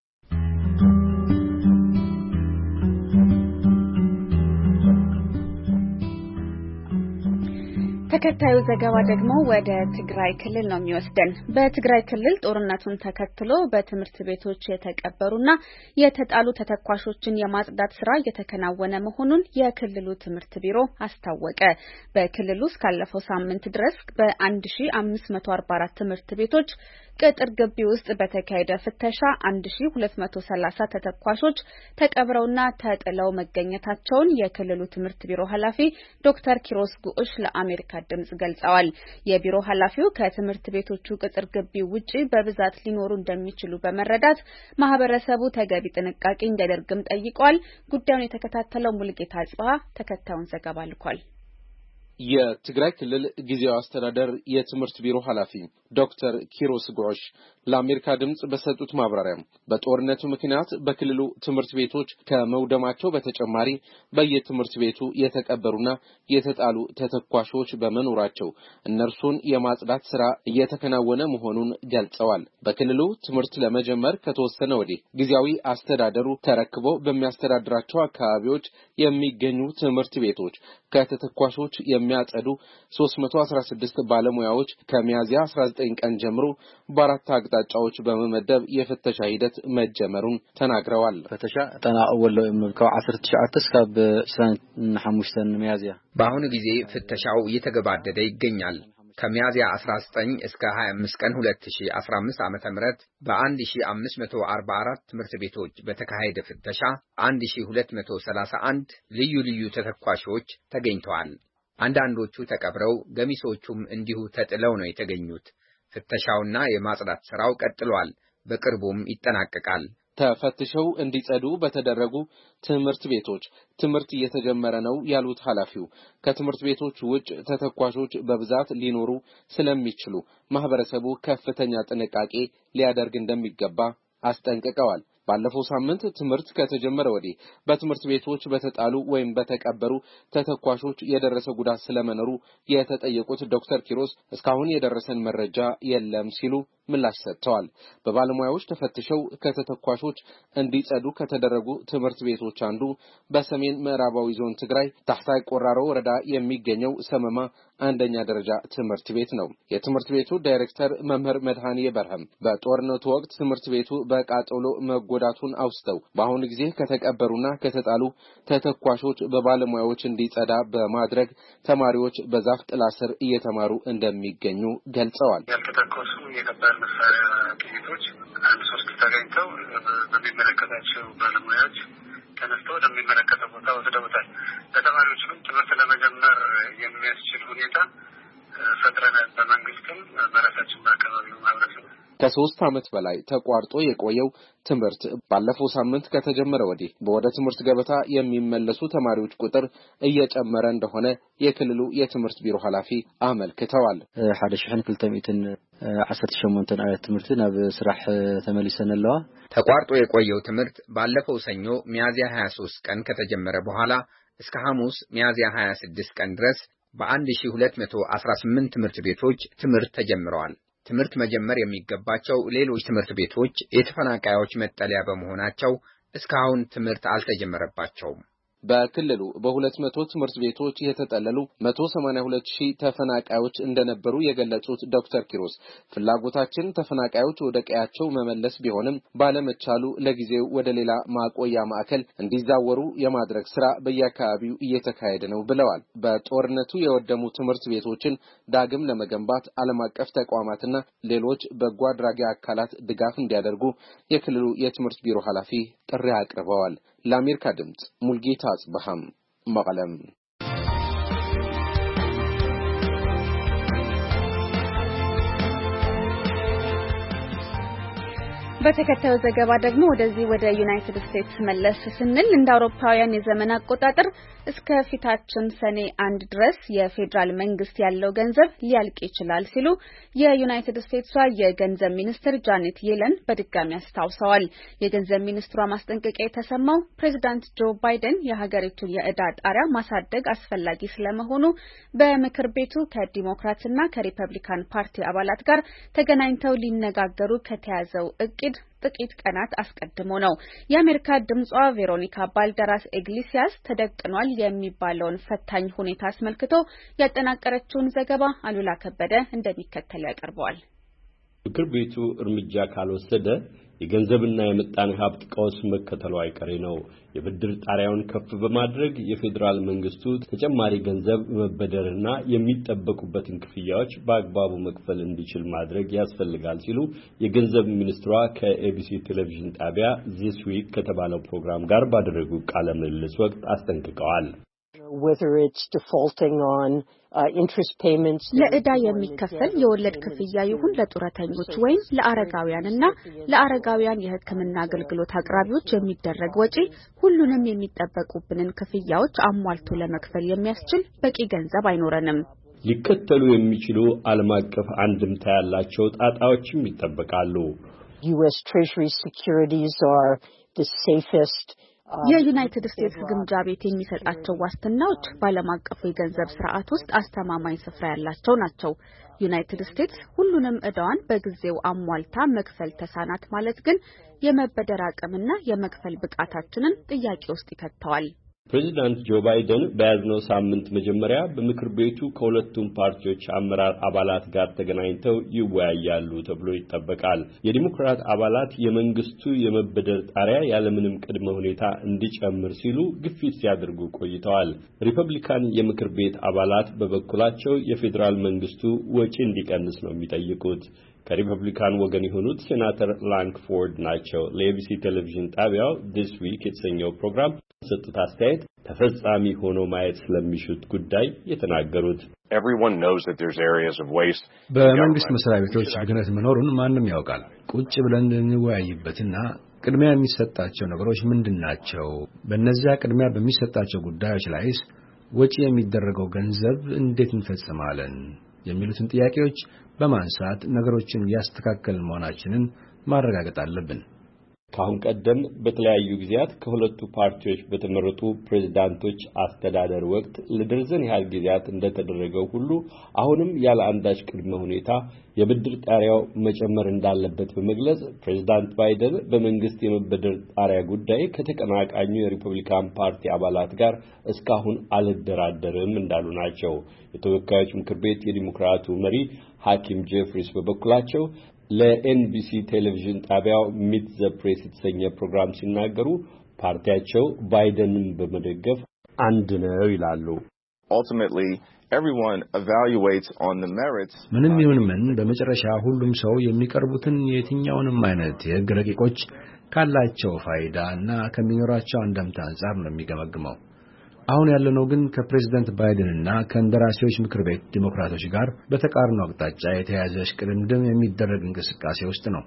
S1: ተከታዩ ዘገባ ደግሞ ወደ ትግራይ ክልል ነው የሚወስደን። በትግራይ ክልል ጦርነቱን ተከትሎ በትምህርት ቤቶች የተቀበሩና የተጣሉ ተተኳሾችን የማጽዳት ስራ እየተከናወነ መሆኑን የክልሉ ትምህርት ቢሮ አስታወቀ። በክልሉ እስካለፈው ሳምንት ድረስ በአንድ ሺህ አምስት መቶ አርባ አራት ትምህርት ቤቶች ቅጥር ግቢ ውስጥ በተካሄደ ፍተሻ አንድ ሺህ ሁለት መቶ ሰላሳ ተተኳሾች ተቀብረውና ተጥለው መገኘታቸውን የክልሉ ትምህርት ቢሮ ኃላፊ ዶክተር ኪሮስ ጉዑሽ ለአሜሪካ ድምጽ ገልጸዋል። የቢሮ ኃላፊው ከትምህርት ቤቶቹ ቅጥር ግቢ ውጪ በብዛት ሊኖሩ እንደሚችሉ በመረዳት ማህበረሰቡ ተገቢ ጥንቃቄ እንዲያደርግም ጠይቀዋል። ጉዳዩን የተከታተለው ሙልጌታ ጽባ ተከታዩን ዘገባ ልኳል።
S17: የትግራይ ክልል ጊዜያዊ አስተዳደር የትምህርት ቢሮ ኃላፊ ዶክተር ኪሮስ ጉዑሽ ለአሜሪካ ድምጽ በሰጡት ማብራሪያ በጦርነቱ ምክንያት በክልሉ ትምህርት ቤቶች ከመውደማቸው በተጨማሪ በየትምህርት ቤቱ የተቀበሩና የተጣሉ ተተኳሾች በመኖራቸው እነርሱን የማጽዳት ስራ እየተከናወነ መሆኑን ገልጸዋል። በክልሉ ትምህርት ለመጀመር ከተወሰነ ወዲህ ጊዜያዊ አስተዳደሩ ተረክቦ በሚያስተዳድራቸው አካባቢዎች የሚገኙ ትምህርት ቤቶች ከተተኳሾች የሚያጸዱ ሶስት መቶ አስራ ስድስት ባለሙያዎች ከሚያዝያ አስራ ዘጠኝ ቀን ጀምሮ በአራት አቅጣጫዎች በመመደብ የፍተሻ ሂደት መጀመሩን ተናግረዋል።
S18: ፍተሻ ተናወለ ምልከው አስራ ተስዓተ እስከ አስራ አምስት ሚያዝያ
S3: በአሁኑ ጊዜ ፍተሻው እየተገባደደ ይገኛል። ከሚያዝያ አስራ ዘጠኝ እስከ ሀያ አምስት ቀን ሁለት ሺህ አስራ አምስት ዓመተ ምህረት በአንድ ሺህ አምስት መቶ አርባ አራት ትምህርት ቤቶች በተካሄደ ፍተሻ አንድ ሺህ ሁለት መቶ ሰላሳ አንድ ልዩ ልዩ ተተኳሾች ተገኝተዋል። አንዳንዶቹ ተቀብረው ገሚሶቹም እንዲሁ ተጥለው ነው የተገኙት። ፍተሻውና የማጽዳት ስራው ቀጥሏል። በቅርቡም ይጠናቀቃል።
S17: ተፈትሸው እንዲጸዱ በተደረጉ ትምህርት ቤቶች ትምህርት እየተጀመረ ነው ያሉት ኃላፊው ከትምህርት ቤቶች ውጭ ተተኳሾች በብዛት ሊኖሩ ስለሚችሉ ማህበረሰቡ ከፍተኛ ጥንቃቄ ሊያደርግ እንደሚገባ አስጠንቅቀዋል። ባለፈው ሳምንት ትምህርት ከተጀመረ ወዲህ በትምህርት ቤቶች በተጣሉ ወይም በተቀበሩ ተተኳሾች የደረሰ ጉዳት ስለመኖሩ የተጠየቁት ዶክተር ኪሮስ እስካሁን የደረሰን መረጃ የለም ሲሉ ምላሽ ሰጥተዋል። በባለሙያዎች ተፈትሸው ከተተኳሾች እንዲጸዱ ከተደረጉ ትምህርት ቤቶች አንዱ በሰሜን ምዕራባዊ ዞን ትግራይ ታህታይ ቆራሮ ወረዳ የሚገኘው ሰመማ አንደኛ ደረጃ ትምህርት ቤት ነው። የትምህርት ቤቱ ዳይሬክተር መምህር መድሃኒ በርሃም በጦርነቱ ወቅት ትምህርት ቤቱ በቃጠሎ መጎዳቱን አውስተው በአሁኑ ጊዜ ከተቀበሩና ከተጣሉ ተተኳሾች በባለሙያዎች እንዲጸዳ በማድረግ ተማሪዎች በዛፍ ጥላ ስር እየተማሩ እንደሚገኙ ገልጸዋል።
S19: ያልተተኮሱ የከባድ መሳሪያ ጥይቶች አንድ ሶስት ተገኝተው በሚመለከታቸው ባለሙያዎች ተነስተው ወደሚመለከተው ቦታ ወስደውታል። ለተማሪዎች ግን ትምህርት ለመጀመር የሚያስችል ሁኔታ ፈጥረናል። በመንግስትም በራሳችን በአካባቢው ማህበረሰብ
S17: ከሶስት ዓመት በላይ ተቋርጦ የቆየው ትምህርት ባለፈው ሳምንት ከተጀመረ ወዲህ ወደ ትምህርት ገበታ የሚመለሱ ተማሪዎች ቁጥር እየጨመረ እንደሆነ የክልሉ የትምህርት ቢሮ ኃላፊ አመልክተዋል።
S18: ሓደ ሺህ ክልተ መቶ ዓሰርተ ሸሞንተ አያት ትምህርት ናብ ስራሕ ተመልሰን ኣለዋ።
S3: ተቋርጦ የቆየው ትምህርት ባለፈው ሰኞ ሚያዝያ ሀያ ሶስት ቀን ከተጀመረ በኋላ እስከ ሐሙስ ሚያዝያ ሀያ ስድስት ቀን ድረስ በአንድ ሺህ ሁለት መቶ አስራ ስምንት ትምህርት ቤቶች ትምህርት ተጀምረዋል። ትምህርት መጀመር የሚገባቸው ሌሎች ትምህርት ቤቶች የተፈናቃዮች መጠለያ በመሆናቸው እስካሁን ትምህርት አልተጀመረባቸውም።
S17: በክልሉ በሁለት መቶ ትምህርት ቤቶች የተጠለሉ መቶ ሰማንያ ሁለት ሺህ ተፈናቃዮች እንደነበሩ የገለጹት ዶክተር ኪሮስ ፍላጎታችን ተፈናቃዮች ወደ ቀያቸው መመለስ ቢሆንም ባለመቻሉ ለጊዜው ወደ ሌላ ማቆያ ማዕከል እንዲዛወሩ የማድረግ ስራ በየአካባቢው እየተካሄደ ነው ብለዋል። በጦርነቱ የወደሙ ትምህርት ቤቶችን ዳግም ለመገንባት ዓለም አቀፍ ተቋማትና ሌሎች በጎ አድራጊ አካላት ድጋፍ እንዲያደርጉ የክልሉ የትምህርት ቢሮ ኃላፊ ጥሪ አቅርበዋል። ለአሜሪካ ድምጽ ሙልጌታ አጽበሃም መቀለም።
S1: በተከታዩ ዘገባ ደግሞ ወደዚህ ወደ ዩናይትድ ስቴትስ መለስ ስንል እንደ አውሮፓውያን የዘመን አቆጣጠር እስከ ፊታችን ሰኔ አንድ ድረስ የፌደራል መንግስት ያለው ገንዘብ ሊያልቅ ይችላል ሲሉ የዩናይትድ ስቴትሷ የገንዘብ ሚኒስትር ጃኔት የለን በድጋሚ አስታውሰዋል። የገንዘብ ሚኒስትሯ ማስጠንቀቂያ የተሰማው ፕሬዚዳንት ጆ ባይደን የሀገሪቱን የዕዳ ጣሪያ ማሳደግ አስፈላጊ ስለመሆኑ በምክር ቤቱ ከዲሞክራትና ከሪፐብሊካን ፓርቲ አባላት ጋር ተገናኝተው ሊነጋገሩ ከተያዘው እቅድ ጥቂት ቀናት አስቀድሞ ነው። የአሜሪካ ድምጿ ቬሮኒካ ባልደራስ ኢግሊሲያስ ተደቅኗል የሚባለውን ፈታኝ ሁኔታ አስመልክቶ ያጠናቀረችውን ዘገባ አሉላ ከበደ እንደሚከተል ያቀርበዋል።
S20: ምክር ቤቱ እርምጃ ካልወሰደ የገንዘብና የምጣኔ ሀብት ቀውስ መከተሉ አይቀሬ ነው። የብድር ጣሪያውን ከፍ በማድረግ የፌደራል መንግስቱ ተጨማሪ ገንዘብ መበደርና የሚጠበቁበትን ክፍያዎች በአግባቡ መክፈል እንዲችል ማድረግ ያስፈልጋል ሲሉ የገንዘብ ሚኒስትሯ ከኤቢሲ ቴሌቪዥን ጣቢያ ዚስ ዊክ ከተባለው ፕሮግራም ጋር ባደረጉ ቃለ ምልልስ ወቅት አስጠንቅቀዋል።
S21: whether it's defaulting on uh, interest payments
S1: ለዕዳ የሚከፈል የወለድ ክፍያ ይሁን ለጡረተኞች ወይም ለአረጋውያንና ለአረጋውያን የሕክምና አገልግሎት አቅራቢዎች የሚደረግ ወጪ ሁሉንም የሚጠበቁብንን ክፍያዎች አሟልቶ ለመክፈል የሚያስችል በቂ ገንዘብ አይኖረንም።
S20: ሊከተሉ የሚችሉ ዓለም አቀፍ አንድምታ ያላቸው ጣጣዎችም ይጠበቃሉ።
S21: U S Treasury securities are the safest
S1: የዩናይትድ ስቴትስ ግምጃ ቤት የሚሰጣቸው ዋስትናዎች በዓለም አቀፉ የገንዘብ ስርዓት ውስጥ አስተማማኝ ስፍራ ያላቸው ናቸው። ዩናይትድ ስቴትስ ሁሉንም ዕዳዋን በጊዜው አሟልታ መክፈል ተሳናት ማለት ግን የመበደር አቅምና የመክፈል ብቃታችንን ጥያቄ ውስጥ ይከተዋል።
S20: ፕሬዚዳንት ጆ ባይደን በያዝነው ሳምንት መጀመሪያ በምክር ቤቱ ከሁለቱም ፓርቲዎች አመራር አባላት ጋር ተገናኝተው ይወያያሉ ተብሎ ይጠበቃል። የዲሞክራት አባላት የመንግስቱ የመበደር ጣሪያ ያለምንም ቅድመ ሁኔታ እንዲጨምር ሲሉ ግፊት ሲያደርጉ ቆይተዋል። ሪፐብሊካን የምክር ቤት አባላት በበኩላቸው የፌዴራል መንግስቱ ወጪ እንዲቀንስ ነው የሚጠይቁት። ከሪፐብሊካን ወገን የሆኑት ሴናተር ላንክፎርድ ናቸው ለኤቢሲ ቴሌቪዥን ጣቢያው ዲስ ዊክ የተሰኘው ፕሮግራም ሰጡት አስተያየት ተፈጻሚ ሆኖ ማየት ስለሚሹት ጉዳይ የተናገሩት።
S22: Everyone knows that there's areas of waste.
S23: በመንግስት መስሪያ ቤቶች ብክነት መኖሩን ማንም ያውቃል። ቁጭ ብለን እንወያይበትና ቅድሚያ የሚሰጣቸው ነገሮች ምንድናቸው? በእነዚያ ቅድሚያ በሚሰጣቸው ጉዳዮች ላይስ ወጪ የሚደረገው ገንዘብ እንዴት እንፈጽማለን? የሚሉትን ጥያቄዎች በማንሳት ነገሮችን ያስተካከልን መሆናችንን ማረጋገጥ አለብን።
S20: ካሁን ቀደም በተለያዩ ጊዜያት ከሁለቱ ፓርቲዎች በተመረጡ ፕሬዝዳንቶች አስተዳደር ወቅት ለደርዘን ያህል ጊዜያት እንደተደረገው ሁሉ አሁንም ያለ አንዳች ቅድመ ሁኔታ የብድር ጣሪያው መጨመር እንዳለበት በመግለጽ ፕሬዝዳንት ባይደን በመንግስት የመበደር ጣሪያ ጉዳይ ከተቀናቃኙ የሪፐብሊካን ፓርቲ አባላት ጋር እስካሁን አልደራደርም እንዳሉ ናቸው። የተወካዮች ምክር ቤት የዲሞክራቱ መሪ ሐኪም ጄፍሪስ በበኩላቸው ለኤንቢሲ ቴሌቪዥን ጣቢያው ሚት ዘ ፕሬስ የተሰኘ ፕሮግራም ሲናገሩ ፓርቲያቸው ባይደንን በመደገፍ አንድ ነው ይላሉ።
S22: Ultimately, everyone evaluates on the merits.
S23: ምንም ይሁን ምን በመጨረሻ ሁሉም ሰው የሚቀርቡትን የትኛውንም አይነት የሕግ ረቂቆች ካላቸው ፋይዳና ከሚኖራቸው አንደምታ አንጻር ነው የሚገመግመው። አሁን ያለነው ግን ከፕሬዝዳንት ባይደን እና ከእንደራሴዎች ምክር ቤት ዲሞክራቶች ጋር በተቃርኖ አቅጣጫ የተያዘ ሽቅድምድም የሚደረግ እንቅስቃሴ ውስጥ ነው።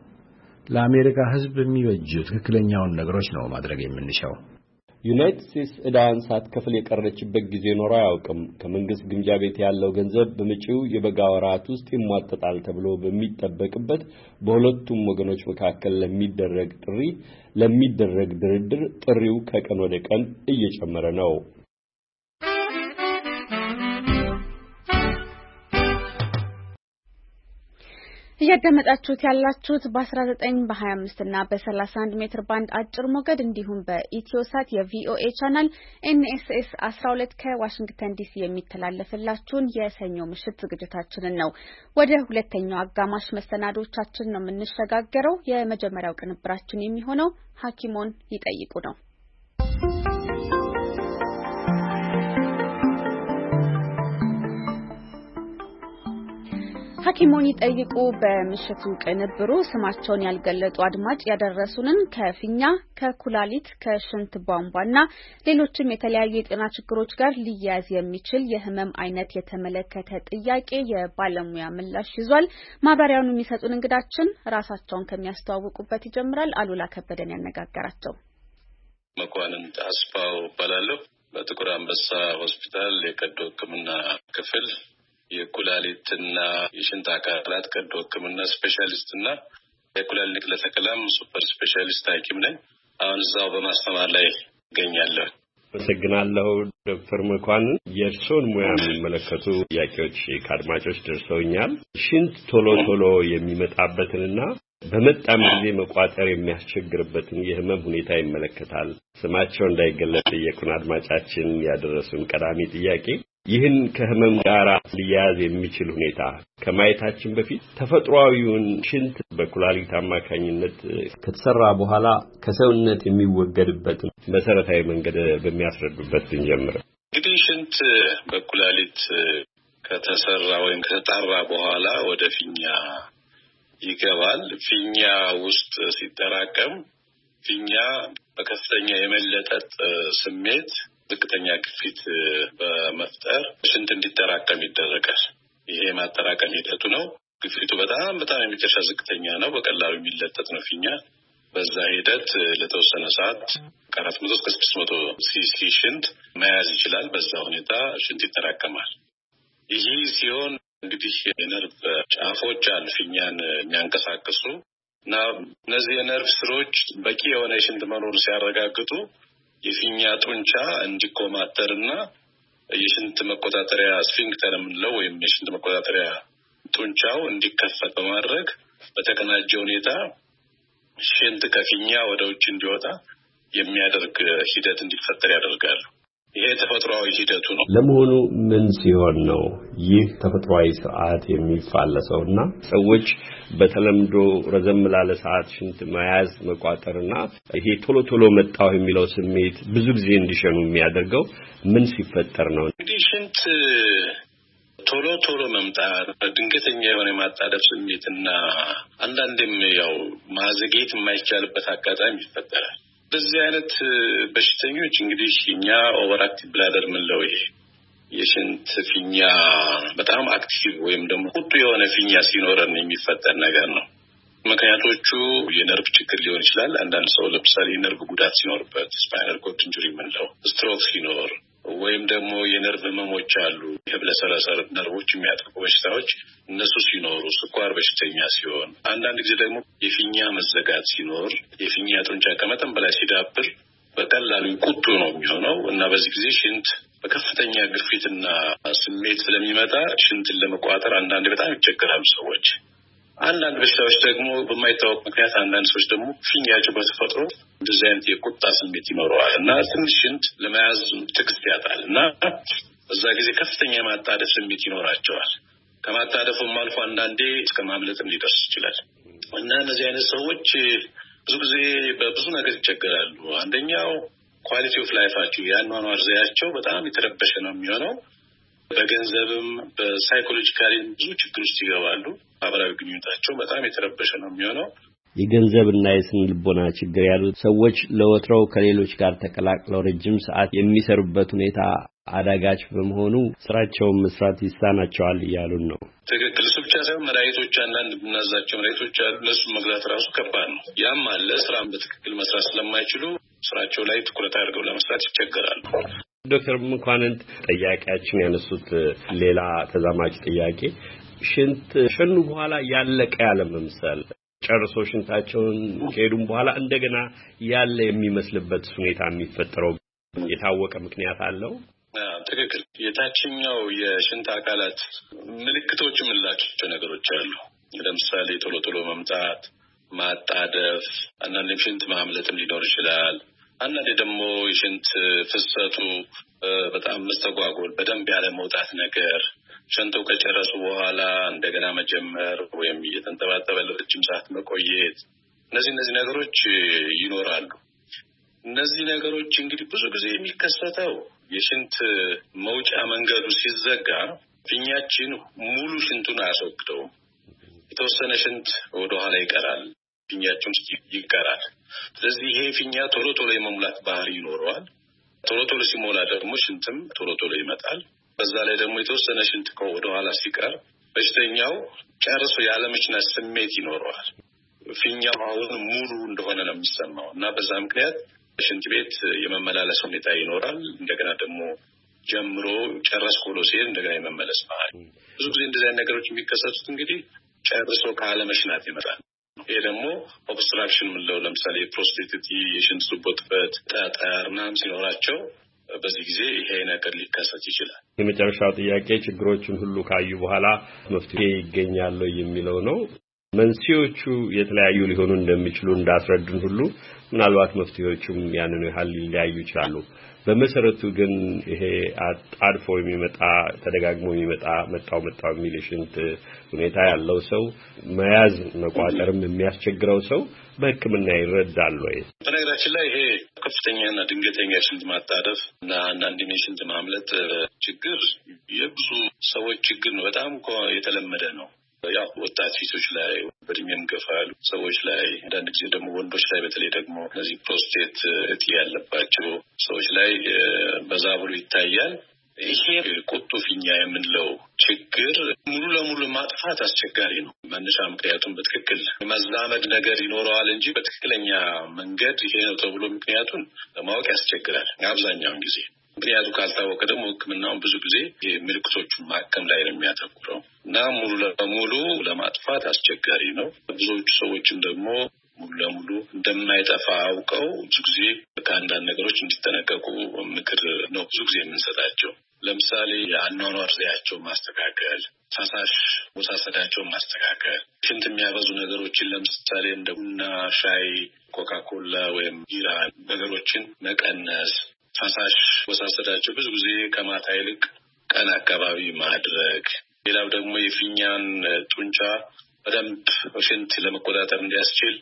S23: ለአሜሪካ ሕዝብ የሚበጁ ትክክለኛውን ነገሮች ነው ማድረግ የምንሻው።
S20: ዩናይትድ ስቴትስ ዕዳዋን ሳትከፍል የቀረችበት ጊዜ ኖሮ አያውቅም። ከመንግስት ግምጃ ቤት ያለው ገንዘብ በመጪው የበጋ ወራት ውስጥ ይሟጠጣል ተብሎ በሚጠበቅበት በሁለቱም ወገኖች መካከል ለሚደረግ ጥሪ ለሚደረግ ድርድር ጥሪው ከቀን ወደ ቀን እየጨመረ ነው።
S1: እያደመጣችሁት ያላችሁት በ19 በ25 እና በ31 ሜትር ባንድ አጭር ሞገድ እንዲሁም በኢትዮሳት የቪኦኤ ቻናል ኤንኤስኤስ አስራ ሁለት ከዋሽንግተን ዲሲ የሚተላለፍላችሁን የሰኞ ምሽት ዝግጅታችንን ነው። ወደ ሁለተኛው አጋማሽ መሰናዶቻችን ነው የምንሸጋገረው። የመጀመሪያው ቅንብራችን የሚሆነው ሐኪሞን ይጠይቁ ነው። ሐኪሞን ይጠይቁ በምሽቱ ቅንብሩ ስማቸውን ያልገለጹ አድማጭ ያደረሱንን ከፊኛ ከኩላሊት ከሽንት ቧንቧና ሌሎችም የተለያዩ የጤና ችግሮች ጋር ሊያያዝ የሚችል የህመም አይነት የተመለከተ ጥያቄ የባለሙያ ምላሽ ይዟል። ማብራሪያውን የሚሰጡን እንግዳችን ራሳቸውን ከሚያስተዋውቁበት ይጀምራል። አሉላ ከበደን ያነጋገራቸው።
S2: መኳንንት አስፋው እባላለሁ። በጥቁር አንበሳ ሆስፒታል የቀዶ ሕክምና ክፍል የኩላሊትና የሽንት አካላት ቀዶ ሕክምና ስፔሻሊስትና የኩላሊት ንቅለ ተከላም ሱፐር ስፔሻሊስት ሐኪም ነኝ። አሁን እዛው በማስተማር ላይ እገኛለሁ።
S20: አመሰግናለሁ ዶክተር መኳንን። የእርስዎን ሙያ የሚመለከቱ ጥያቄዎች ከአድማጮች ደርሰውኛል። ሽንት ቶሎ ቶሎ የሚመጣበትንና በመጣም ጊዜ መቋጠር የሚያስቸግርበትን የህመም ሁኔታ ይመለከታል። ስማቸው እንዳይገለጽ የቁን አድማጫችን ያደረሱን ቀዳሚ ጥያቄ ይህን ከህመም ጋር ሊያያዝ የሚችል ሁኔታ ከማየታችን በፊት ተፈጥሯዊውን ሽንት በኩላሊት አማካኝነት ከተሰራ በኋላ ከሰውነት የሚወገድበት መሰረታዊ መንገድ በሚያስረዱበት እንጀምር።
S2: እንግዲህ ሽንት በኩላሊት ከተሰራ ወይም ከተጣራ በኋላ ወደ ፊኛ ይገባል። ፊኛ ውስጥ ሲጠራቀም ፊኛ በከፍተኛ የመለጠጥ ስሜት ዝቅተኛ ግፊት በመፍጠር ሽንት እንዲጠራቀም ይደረጋል። ይሄ ማጠራቀም ሂደቱ ነው። ግፊቱ በጣም በጣም የሚጨርሳ ዝቅተኛ ነው። በቀላሉ የሚለጠጥ ነው ፊኛ። በዛ ሂደት ለተወሰነ ሰዓት ከአራት መቶ እስከ ስድስት መቶ ሲሲ ሽንት መያዝ ይችላል። በዛ ሁኔታ ሽንት ይጠራቀማል። ይህ ሲሆን እንግዲህ የነርቭ ጫፎች አሉ ፊኛን የሚያንቀሳቅሱ እና እነዚህ የነርቭ ስሮች በቂ የሆነ የሽንት መኖር ሲያረጋግጡ የፊኛ ጡንቻ እንዲኮማተርና የሽንት መቆጣጠሪያ ስፊንክተር የምንለው ወይም የሽንት መቆጣጠሪያ ጡንቻው እንዲከፈት በማድረግ በተቀናጀ ሁኔታ ሽንት ከፊኛ ወደ ውጭ እንዲወጣ የሚያደርግ ሂደት እንዲፈጠር ያደርጋሉ። ይሄ ተፈጥሯዊ ሂደቱ ነው።
S20: ለመሆኑ ምን ሲሆን ነው ይህ ተፈጥሯዊ ስርዓት የሚፋለሰውና ሰዎች በተለምዶ ረዘም ላለ ሰዓት ሽንት መያዝ መቋጠርና ይሄ ቶሎ ቶሎ መጣው የሚለው ስሜት ብዙ ጊዜ እንዲሸኑ የሚያደርገው ምን ሲፈጠር ነው?
S2: እንግዲህ ሽንት ቶሎ ቶሎ መምጣት ድንገተኛ የሆነ ማጣደፍ ስሜትና አንዳንዴም ያው ማዘግየት የማይቻልበት አጋጣሚ ይፈጠራል። በዚህ አይነት በሽተኞች እንግዲህ እኛ ኦቨርአክቲቭ ብላደር ምንለው ይሄ የሽንት ፊኛ በጣም አክቲቭ ወይም ደግሞ ቁጡ የሆነ ፊኛ ሲኖረን የሚፈጠር ነገር ነው። ምክንያቶቹ የነርቭ ችግር ሊሆን ይችላል። አንዳንድ ሰው ለምሳሌ የነርቭ ጉዳት ሲኖርበት ስፓይናል ኮርድ ኢንጁሪ ምንለው ስትሮክ ሲኖር ወይም ደግሞ የነርቭ ህመሞች አሉ የህብለሰረሰር ነርቮች የሚያጠቁ በሽታዎች እነሱ ሲኖሩ ስኳር በሽተኛ ሲሆን አንዳንድ ጊዜ ደግሞ የፊኛ መዘጋት ሲኖር የፊኛ ጡንቻ ከመጠን በላይ ሲዳብር በቀላሉ ቁጡ ነው የሚሆነው እና በዚህ ጊዜ ሽንት በከፍተኛ ግፊትና ስሜት ስለሚመጣ ሽንትን ለመቋጠር አንዳንድ በጣም ይቸገራሉ ሰዎች። አንዳንድ በሽታዎች ደግሞ በማይታወቅ ምክንያት አንዳንድ ሰዎች ደግሞ ፊኛቸው በተፈጥሮ እንደዚህ አይነት የቁጣ ስሜት ይኖረዋል እና ትንሽ ሽንት ለመያዝ ትዕግስት ያጣል እና በዛ ጊዜ ከፍተኛ የማጣደፍ ስሜት ይኖራቸዋል። ከማጣደፉም አልፎ አንዳንዴ እስከ ማምለጥም ሊደርስ ይችላል እና እነዚህ አይነት ሰዎች ብዙ ጊዜ በብዙ ነገር ይቸገራሉ። አንደኛው ኳሊቲ ኦፍ ላይፋቸው የአኗኗር ዘያቸው በጣም የተረበሸ ነው የሚሆነው። በገንዘብም በሳይኮሎጂካሊም ብዙ ችግር ውስጥ ይገባሉ። ማህበራዊ ግንኙነታቸው በጣም የተረበሸ ነው የሚሆነው።
S20: የገንዘብና የስነ ልቦና ችግር ያሉት ሰዎች ለወትሮው ከሌሎች ጋር ተቀላቅለው ረጅም ሰዓት የሚሰሩበት ሁኔታ አዳጋች በመሆኑ ስራቸውን መስራት ይሳናቸዋል እያሉን ነው።
S2: ትክክል። እሱ ብቻ ሳይሆን መድኃኒቶች አንዳንድ ብናዛቸው መድኃኒቶች አሉ። እነሱን መግዛት ራሱ ከባድ ነው። ያም አለ ስራን በትክክል መስራት ስለማይችሉ ስራቸው ላይ ትኩረት አድርገው ለመስራት ይቸገራሉ።
S20: ዶክተር መኳንንት ጥያቄያችን ያነሱት ሌላ ተዛማጅ ጥያቄ ሽንት ሸኑ በኋላ ያለቀ ያለ መምሰል ጨርሶ ሽንታቸውን ከሄዱም በኋላ እንደገና ያለ የሚመስልበት ሁኔታ የሚፈጠረው የታወቀ ምክንያት አለው?
S2: ትክክል። የታችኛው የሽንት አካላት ምልክቶች የምንላቸው ነገሮች አሉ። ለምሳሌ ቶሎ ቶሎ መምጣት፣ ማጣደፍ፣ አንዳንዴም ሽንት ማምለጥም ሊኖር ይችላል። አንዳንዴ ደግሞ የሽንት ፍሰቱ በጣም መስተጓጎል፣ በደንብ ያለ መውጣት ነገር፣ ሸንተው ከጨረሱ በኋላ እንደገና መጀመር ወይም እየተንጠባጠበ ለረጅም ሰዓት መቆየት፣ እነዚህ እነዚህ ነገሮች ይኖራሉ። እነዚህ ነገሮች እንግዲህ ብዙ ጊዜ የሚከሰተው የሽንት መውጫ መንገዱ ሲዘጋ ፊኛችን ሙሉ ሽንቱን አያስወግደውም። የተወሰነ ሽንት ወደ ኋላ ይቀራል፣ ፊኛችን ይቀራል። ስለዚህ ይሄ ፊኛ ቶሎ ቶሎ የመሙላት ባህሪ ይኖረዋል። ቶሎ ቶሎ ሲሞላ ደግሞ ሽንትም ቶሎ ቶሎ ይመጣል። በዛ ላይ ደግሞ የተወሰነ ሽንት ወደ ኋላ ሲቀር በሽተኛው ጨርሶ ያለመሽናት ስሜት ይኖረዋል። ፊኛው አሁን ሙሉ እንደሆነ ነው የሚሰማው እና በዛ ምክንያት ሽንት ቤት የመመላለስ ሁኔታ ይኖራል። እንደገና ደግሞ ጀምሮ ጨረስኩ ብሎ ሲሄድ እንደገና የመመለስ ባህሪ። ብዙ ጊዜ እንደዚህ አይነት ነገሮች የሚከሰቱት እንግዲህ ጨርሶ ካለመሽናት ይመጣል። ይሄ ደግሞ ኦብስትራክሽን ምንለው ለምሳሌ ፕሮስቴት የሽንት ቱቦ ጥበት፣ ጠጠር ምናምን ሲኖራቸው በዚህ ጊዜ ይሄ ነገር ሊከሰት ይችላል።
S20: የመጨረሻው ጥያቄ ችግሮችን ሁሉ ካዩ በኋላ መፍትሄ ይገኛል የሚለው ነው። መንስኤዎቹ የተለያዩ ሊሆኑ እንደሚችሉ እንዳስረዱን ሁሉ ምናልባት መፍትሄዎቹም ያንኑ ያህል ሊለያዩ ይችላሉ። በመሰረቱ ግን ይሄ አጣድፎ የሚመጣ ተደጋግሞ የሚመጣ መጣው መጣው የሚል ሽንት ሁኔታ ያለው ሰው መያዝ መቋጠርም የሚያስቸግረው ሰው በሕክምና ይረዳል ወይ?
S2: በነገራችን ላይ ይሄ ከፍተኛና ድንገተኛ ሽንት ማጣደፍ እና አንዳንድ የሽንት ማምለጥ ችግር የብዙ ሰዎች ችግር ነው። በጣም የተለመደ ነው። ያው ወጣት ሴቶች ላይ በእድሜም ገፋ ያሉ ሰዎች ላይ አንዳንድ ጊዜ ደግሞ ወንዶች ላይ በተለይ ደግሞ እነዚህ ፕሮስቴት እጢ ያለባቸው ሰዎች ላይ በዛ ብሎ ይታያል። ይሄ ቁጡ ፊኛ የምንለው ችግር ሙሉ ለሙሉ ማጥፋት አስቸጋሪ ነው። መነሻ ምክንያቱም በትክክል መዛመድ ነገር ይኖረዋል እንጂ በትክክለኛ መንገድ ይሄ ነው ተብሎ ምክንያቱን ለማወቅ ያስቸግራል አብዛኛውን ጊዜ። ምክንያቱ ካልታወቀ ደግሞ ሕክምናውን ብዙ ጊዜ ምልክቶቹን ማከም ላይ ነው የሚያተኩረው እና ሙሉ ለሙሉ ለማጥፋት አስቸጋሪ ነው። ብዙዎቹ ሰዎችም ደግሞ ሙሉ ለሙሉ እንደማይጠፋ አውቀው ብዙ ጊዜ ከአንዳንድ ነገሮች እንዲጠነቀቁ ምክር ነው ብዙ ጊዜ የምንሰጣቸው። ለምሳሌ የአኗኗር ዘያቸው ማስተካከል፣ ፈሳሽ ወሳሰዳቸው ማስተካከል፣ ሽንት የሚያበዙ ነገሮችን ለምሳሌ እንደ ቡና፣ ሻይ፣ ኮካኮላ ወይም ቢራ ነገሮችን መቀነስ፣ ፈሳሽ ወሳሰዳቸው ብዙ ጊዜ ከማታ ይልቅ ቀን አካባቢ ማድረግ። ሌላው ደግሞ የፊኛን ጡንቻ በደንብ ሽንት ለመቆጣጠር እንዲያስችል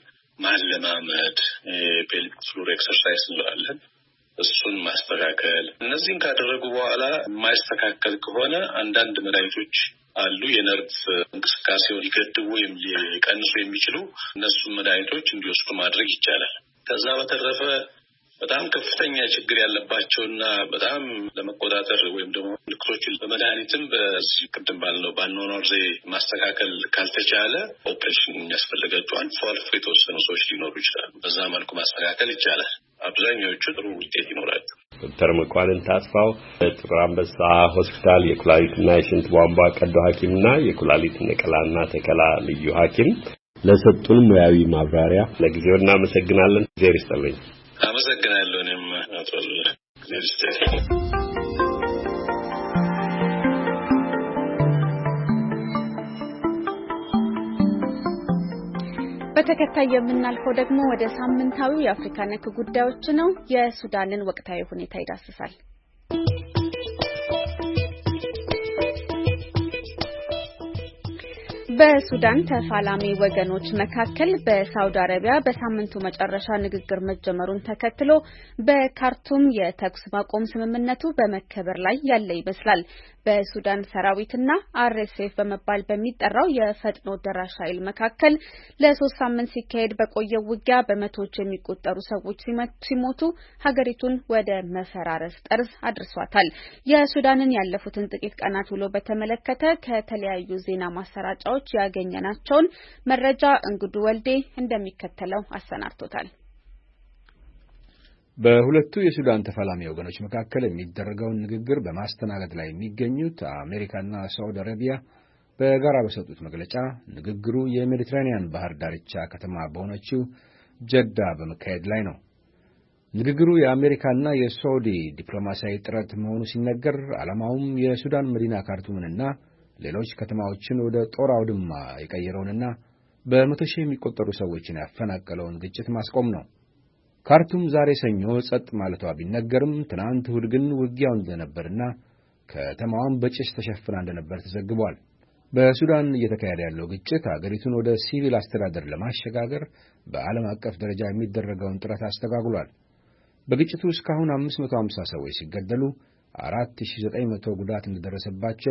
S2: ማለማመድ፣ ፔልቪክ ፍሎር ኤክሰርሳይዝ እንላለን፣ እሱን ማስተካከል። እነዚህን ካደረጉ በኋላ የማይስተካከል ከሆነ አንዳንድ መድኃኒቶች አሉ የነርቭ እንቅስቃሴውን ሊገድቡ ወይም ሊቀንሱ የሚችሉ እነሱን መድኃኒቶች እንዲወስዱ ማድረግ ይቻላል። ከዛ በተረፈ በጣም ከፍተኛ ችግር ያለባቸውና በጣም ለመቆጣጠር ወይም ደግሞ ምልክቶችን በመድኃኒትም በዚህ ቅድም ባልነው በአኗኗር ዘዬ ማስተካከል ካልተቻለ ኦፕሬሽን የሚያስፈልጋቸው አልፎ አልፎ የተወሰኑ ሰዎች ሊኖሩ ይችላሉ። በዛ መልኩ ማስተካከል ይቻላል። አብዛኛዎቹ ጥሩ ውጤት ይኖራሉ።
S20: ዶክተር መኳንንት አስፋው ጥቁር አንበሳ ሆስፒታል የኩላሊትና የሽንት ቧንቧ ቀዶ ሐኪምና የኩላሊት ነቀላና ተከላ ልዩ ሐኪም ለሰጡን ሙያዊ ማብራሪያ ለጊዜው እናመሰግናለን። እግዚአብሔር ይስጥልኝ።
S2: አመሰግናለሁ። እኔም አቶ ሌስቴ
S1: በተከታይ የምናልፈው ደግሞ ወደ ሳምንታዊው የአፍሪካ ነክ ጉዳዮች ነው። የሱዳንን ወቅታዊ ሁኔታ ይዳስሳል። በሱዳን ተፋላሚ ወገኖች መካከል በሳውዲ አረቢያ በሳምንቱ መጨረሻ ንግግር መጀመሩን ተከትሎ በካርቱም የተኩስ ማቆም ስምምነቱ በመከበር ላይ ያለ ይመስላል። በሱዳን ሰራዊትና አርኤስኤፍ በመባል በሚጠራው የፈጥኖ ደራሽ ኃይል መካከል ለሶስት ሳምንት ሲካሄድ በቆየው ውጊያ በመቶዎች የሚቆጠሩ ሰዎች ሲሞቱ ሀገሪቱን ወደ መፈራረስ ጠርዝ አድርሷታል። የሱዳንን ያለፉትን ጥቂት ቀናት ውሎ በተመለከተ ከተለያዩ ዜና ማሰራጫዎች ያገኘናቸውን መረጃ እንግዱ ወልዴ እንደሚከተለው አሰናድቶታል።
S23: በሁለቱ የሱዳን ተፋላሚ ወገኖች መካከል የሚደረገውን ንግግር በማስተናገድ ላይ የሚገኙት አሜሪካና ሳውዲ አረቢያ በጋራ በሰጡት መግለጫ ንግግሩ የሜዲትራኒያን ባህር ዳርቻ ከተማ በሆነችው ጀዳ በመካሄድ ላይ ነው። ንግግሩ የአሜሪካና የሳውዲ ዲፕሎማሲያዊ ጥረት መሆኑ ሲነገር ዓላማውም የሱዳን መዲና ካርቱምንና ሌሎች ከተማዎችን ወደ ጦር አውድማ የቀየረውንና በመቶ ሺህ የሚቆጠሩ ሰዎችን ያፈናቀለውን ግጭት ማስቆም ነው። ካርቱም ዛሬ ሰኞ ጸጥ ማለቷ ቢነገርም ትናንት እሁድ ግን ውጊያው እንደነበርና ከተማዋም በጭስ ተሸፍና እንደነበር ተዘግቧል። በሱዳን እየተካሄደ ያለው ግጭት አገሪቱን ወደ ሲቪል አስተዳደር ለማሸጋገር በዓለም አቀፍ ደረጃ የሚደረገውን ጥረት አስተጓጉሏል። በግጭቱ እስካሁን አምስት መቶ ሃምሳ ሰዎች ሲገደሉ አራት ሺህ ዘጠኝ መቶ ጉዳት እንደደረሰባቸው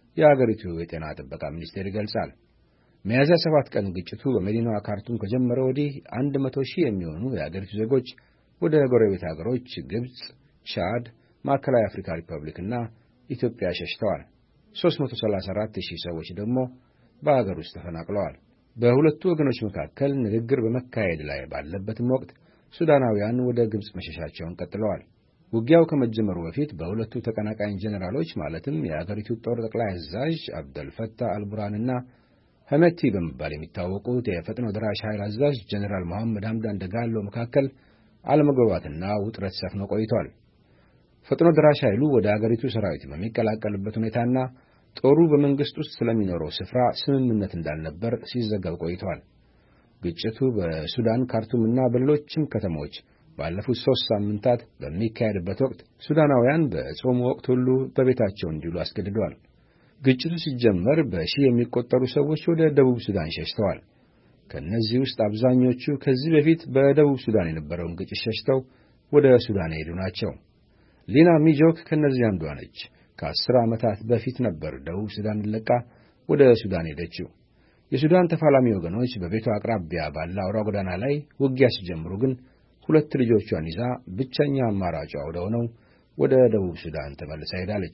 S23: የአገሪቱ የጤና ጥበቃ ሚኒስቴር ይገልጻል። ሚያዝያ ሰባት ቀን ግጭቱ በመዲናዋ ካርቱም ከጀመረ ወዲህ አንድ መቶ ሺህ የሚሆኑ የአገሪቱ ዜጎች ወደ ጎረቤት አገሮች ግብጽ፣ ቻድ፣ ማዕከላዊ አፍሪካ ሪፐብሊክና ኢትዮጵያ ሸሽተዋል። ሦስት መቶ ሰላሳ አራት ሺህ ሰዎች ደግሞ በአገር ውስጥ ተፈናቅለዋል። በሁለቱ ወገኖች መካከል ንግግር በመካሄድ ላይ ባለበትም ወቅት ሱዳናውያን ወደ ግብጽ መሸሻቸውን ቀጥለዋል። ውጊያው ከመጀመሩ በፊት በሁለቱ ተቀናቃኝ ጀነራሎች ማለትም የአገሪቱ ጦር ጠቅላይ አዛዥ አብደልፈታህ አልቡርሃንና ሐመቲ በመባል የሚታወቁት የፈጥኖ ደራሽ ኃይል አዛዥ ጀነራል መሐመድ ሐምዳን ደጋሎ መካከል አለመግባባትና ውጥረት ሰፍኖ ቆይቷል። ፈጥኖ ደራሽ ኃይሉ ወደ አገሪቱ ሰራዊት በሚቀላቀልበት ሁኔታና ጦሩ በመንግስት ውስጥ ስለሚኖረው ስፍራ ስምምነት እንዳልነበር ሲዘገብ ቆይቷል። ግጭቱ በሱዳን ካርቱምና በሌሎችም ከተሞች ባለፉት ሦስት ሳምንታት በሚካሄድበት ወቅት ሱዳናውያን በጾም ወቅት ሁሉ በቤታቸው እንዲውሉ አስገድዷል። ግጭቱ ሲጀመር በሺህ የሚቆጠሩ ሰዎች ወደ ደቡብ ሱዳን ሸሽተዋል። ከእነዚህ ውስጥ አብዛኞቹ ከዚህ በፊት በደቡብ ሱዳን የነበረውን ግጭት ሸሽተው ወደ ሱዳን የሄዱ ናቸው። ሊና ሚጆክ ከእነዚህ አንዷ ነች። ከአስር ዓመታት በፊት ነበር ደቡብ ሱዳን ለቃ ወደ ሱዳን ሄደችው። የሱዳን ተፋላሚ ወገኖች በቤቷ አቅራቢያ ባለ አውራ ጎዳና ላይ ውጊያ ሲጀምሩ ግን ሁለት ልጆቿን ይዛ ብቸኛ አማራጯ ወደ ሆነው ወደ ደቡብ ሱዳን ተመልሳ ሄዳለች።